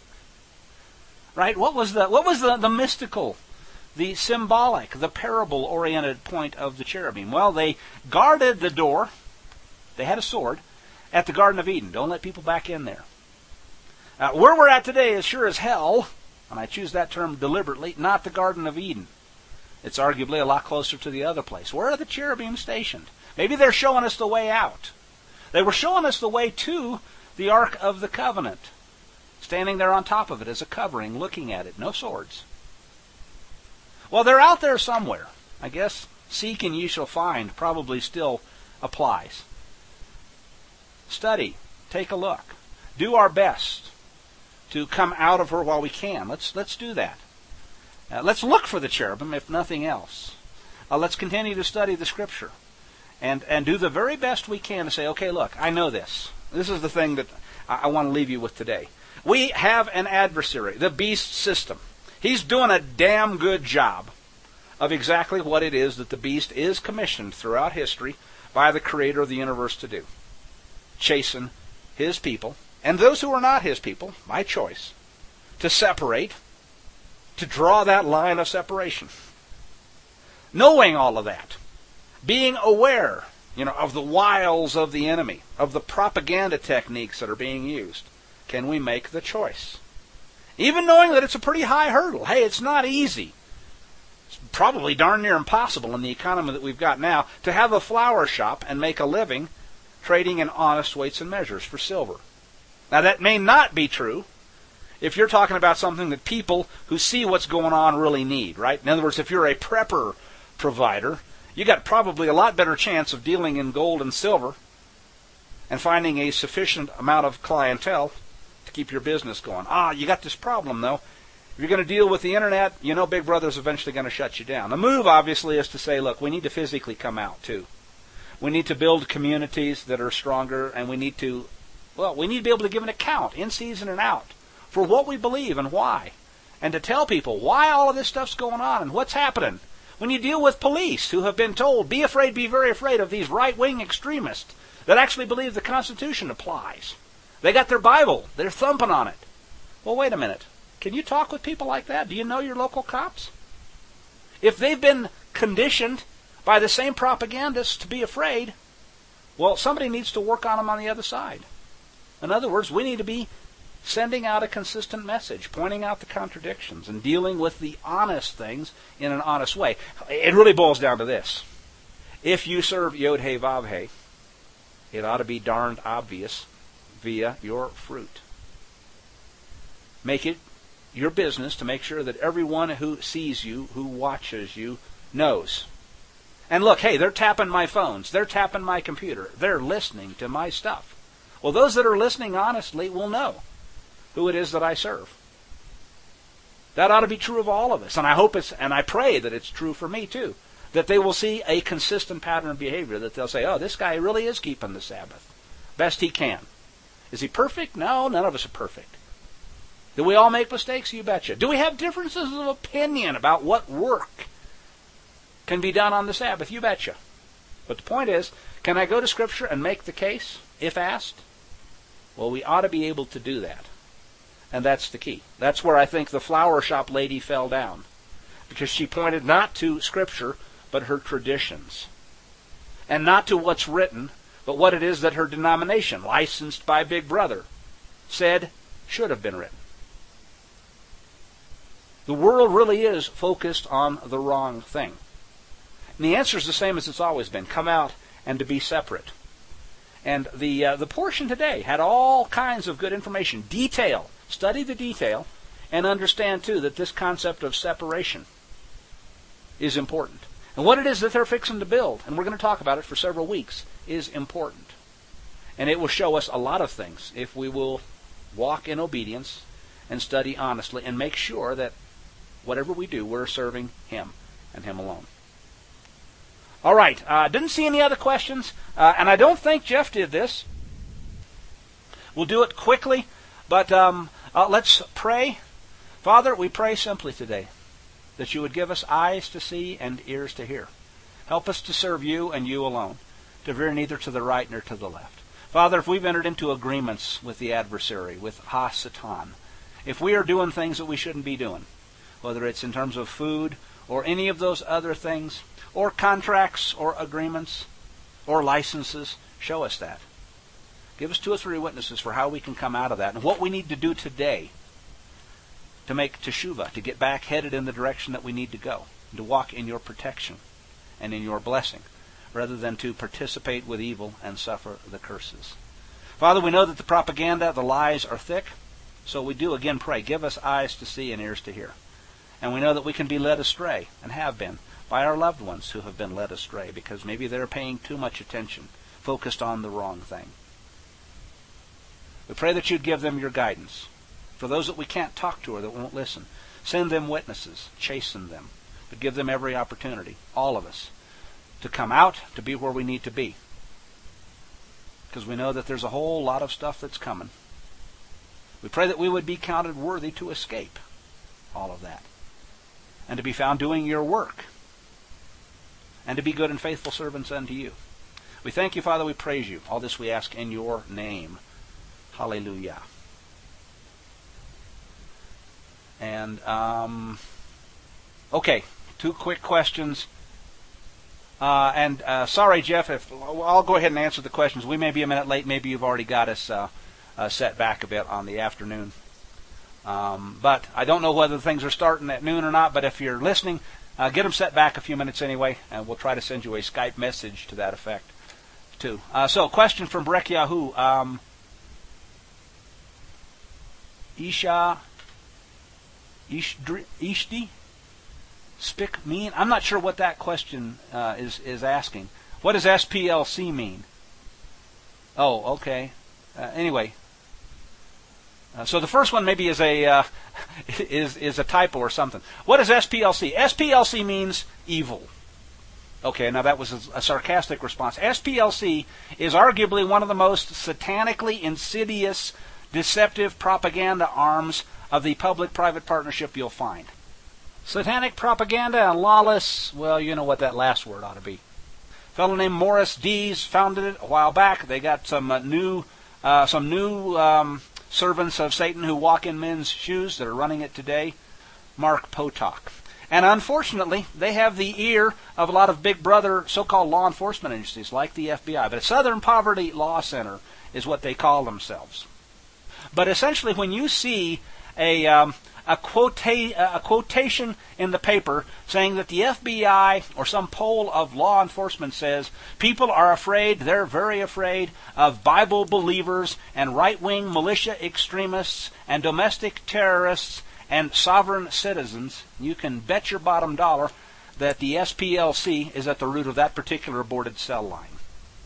Right? What was the mystical, the symbolic, the parable-oriented point of the cherubim? Well, they guarded the door. They had a sword at the Garden of Eden. Don't let people back in there. Where we're at today is sure as hell, and I choose that term deliberately, not the Garden of Eden. It's arguably a lot closer to the other place. Where are the cherubim stationed? Maybe they're showing us the way out. They were showing us the way to the Ark of the Covenant, standing there on top of it as a covering, looking at it. No swords. Well, they're out there somewhere. I guess seek and ye shall find probably still applies. Study. Take a look. Do our best to come out of her while we can. Let's do that. Let's look for the cherubim, if nothing else. Let's continue to study the Scripture and do the very best we can to say, okay, look, I know this. This is the thing that I want to leave you with today. We have an adversary, the beast system. He's doing a damn good job of exactly what it is that the beast is commissioned throughout history by the Creator of the universe to do. Chasten his people, and those who are not his people, by choice, to separate, to draw that line of separation. Knowing all of that, being aware, of the wiles of the enemy, of the propaganda techniques that are being used, can we make the choice? Even knowing that it's a pretty high hurdle. Hey, it's not easy. It's probably darn near impossible in the economy that we've got now to have a flower shop and make a living trading in honest weights and measures for silver. Now, that may not be true if you're talking about something that people who see what's going on really need, right? In other words, if you're a prepper provider, you got probably a lot better chance of dealing in gold and silver and finding a sufficient amount of clientele to keep your business going. You got this problem, though. If you're going to deal with the internet, Big Brother's eventually going to shut you down. The move, obviously, is to say, look, we need to physically come out, too. We need to build communities that are stronger, and we need to be able to give an account in season and out for what we believe and why, and to tell people why all of this stuff's going on and what's happening. When you deal with police who have been told, be afraid, be very afraid of these right-wing extremists that actually believe the Constitution applies. They got their Bible. They're thumping on it. Well, wait a minute. Can you talk with people like that? Do you know your local cops? If they've been conditioned by the same propagandists to be afraid, well, somebody needs to work on them on the other side. In other words, we need to be sending out a consistent message, pointing out the contradictions, and dealing with the honest things in an honest way. It really boils down to this. If you serve Yod-Heh Vav-Heh, it ought to be darned obvious via your fruit. Make it your business to make sure that everyone who sees you, who watches you, knows. And look, hey, they're tapping my phones. They're tapping my computer. They're listening to my stuff. Well, those that are listening honestly will know who it is that I serve. That ought to be true of all of us. And I pray that it's true for me too. That they will see a consistent pattern of behavior. That they'll say, oh, this guy really is keeping the Sabbath best he can. Is he perfect? No, none of us are perfect. Do we all make mistakes? You betcha. Do we have differences of opinion about what work can be done on the Sabbath? You betcha. But the point is, can I go to Scripture and make the case, if asked? Well, we ought to be able to do that. And that's the key. That's where I think the flower shop lady fell down. Because she pointed not to Scripture, but her traditions. And not to what's written, but what it is that her denomination, licensed by Big Brother, said should have been written. The world really is focused on the wrong thing. And the answer is the same as it's always been. Come out and to be separate. And the portion today had all kinds of good information. Detail. Study the detail and understand, too, that this concept of separation is important. And what it is that they're fixing to build, and we're going to talk about it for several weeks, is important. And it will show us a lot of things if we will walk in obedience and study honestly and make sure that whatever we do, we're serving Him and Him alone. All right. Didn't see any other questions, and I don't think Jeff did this. We'll do it quickly, but let's pray. Father, we pray simply today that you would give us eyes to see and ears to hear. Help us to serve you and you alone, to veer neither to the right nor to the left. Father, if we've entered into agreements with the adversary, with Ha-Satan, if we are doing things that we shouldn't be doing, whether it's in terms of food or any of those other things, or contracts or agreements or licenses, show us that. Give us 2 or 3 witnesses for how we can come out of that and what we need to do today to make teshuvah, to get back headed in the direction that we need to go, and to walk in your protection and in your blessing, rather than to participate with evil and suffer the curses. Father, we know that the propaganda, the lies are thick, so we do again pray, give us eyes to see and ears to hear. And we know that we can be led astray, and have been, by our loved ones who have been led astray, because maybe they're paying too much attention, focused on the wrong thing. We pray that you'd give them your guidance. For those that we can't talk to or that won't listen, send them witnesses, chasten them, but give them every opportunity, all of us, to come out, to be where we need to be. Because we know that there's a whole lot of stuff that's coming. We pray that we would be counted worthy to escape all of that, and to be found doing your work, and to be good and faithful servants unto you. We thank you, Father, we praise you. All this we ask in your name. Hallelujah. And, okay, 2 quick questions. Sorry, Jeff, I'll go ahead and answer the questions. We may be a minute late. Maybe you've already got us set back a bit on the afternoon. But I don't know whether things are starting at noon or not, but if you're listening, get them set back a few minutes anyway, and we'll try to send you a Skype message to that effect, too. So, question from Brek Yahoo. Ishti? Spick mean? I'm not sure what that question is asking. What does SPLC mean? Oh, okay. Anyway, so the first one maybe is a is a typo or something. What is SPLC? SPLC means evil. Okay, now that was a sarcastic response. SPLC is arguably one of the most satanically insidious, deceptive propaganda arms of the public-private partnership you'll find. Satanic propaganda and lawless, well, you know what that last word ought to be. A fellow named Morris Dees founded it a while back. They got some new servants of Satan who walk in men's shoes that are running it today. Mark Potok. And unfortunately, they have the ear of a lot of big brother so-called law enforcement agencies like the FBI. But Southern Poverty Law Center is what they call themselves. But essentially, when you see a quotation in the paper saying that the FBI or some poll of law enforcement says people are afraid, they're very afraid of Bible believers and right-wing militia extremists and domestic terrorists and sovereign citizens, you can bet your bottom dollar that the SPLC is at the root of that particular aborted cell line.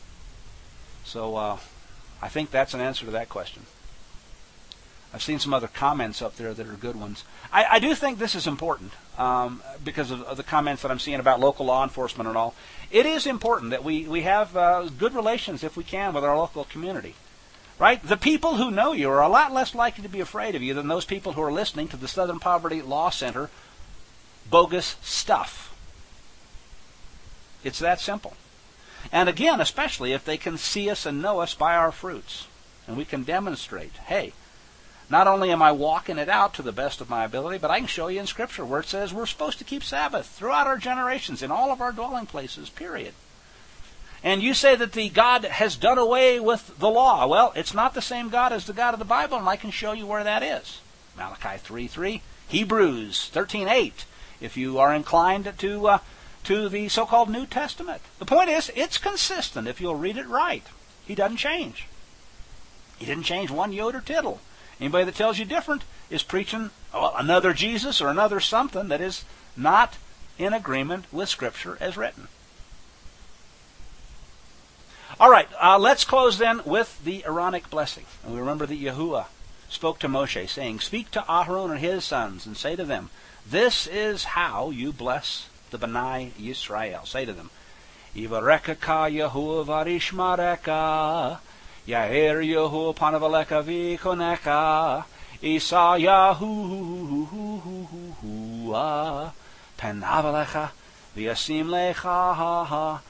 So I think that's an answer to that question. I've seen some other comments up there that are good ones. I do think this is important because of the comments that I'm seeing about local law enforcement and all. It is important that we have good relations, if we can, with our local community. Right? The people who know you are a lot less likely to be afraid of you than those people who are listening to the Southern Poverty Law Center bogus stuff. It's that simple. And again, especially if they can see us and know us by our fruits. And we can demonstrate, hey, not only am I walking it out to the best of my ability, but I can show you in Scripture where it says we're supposed to keep Sabbath throughout our generations in all of our dwelling places, period. And you say that the God has done away with the law. Well, it's not the same God as the God of the Bible, and I can show you where that is. Malachi 3:3, Hebrews 13:8, if you are inclined to the so-called New Testament. The point is, it's consistent if you'll read it right. He doesn't change. He didn't change one jot or tittle. Anybody that tells you different is preaching another Jesus or another something that is not in agreement with Scripture as written. All right, let's close then with the Aaronic blessing. And we remember that Yahuwah spoke to Moshe, saying, "Speak to Aharon and his sons, and say to them, this is how you bless the B'nai Yisrael." Say to them, Yivarekaka Yahuwah varishmareka. Yair Yahuwah panavaleka vikoneka. Isayahu penavalecha v'yasim lecha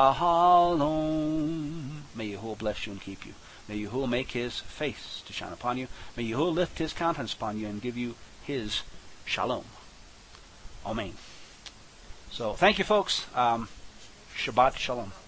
shalom. May Yahuwah bless you and keep you. May Yahuwah make his face to shine upon you. May Yahuwah lift his countenance upon you and give you his shalom. Amen. So thank you, folks. Shabbat shalom.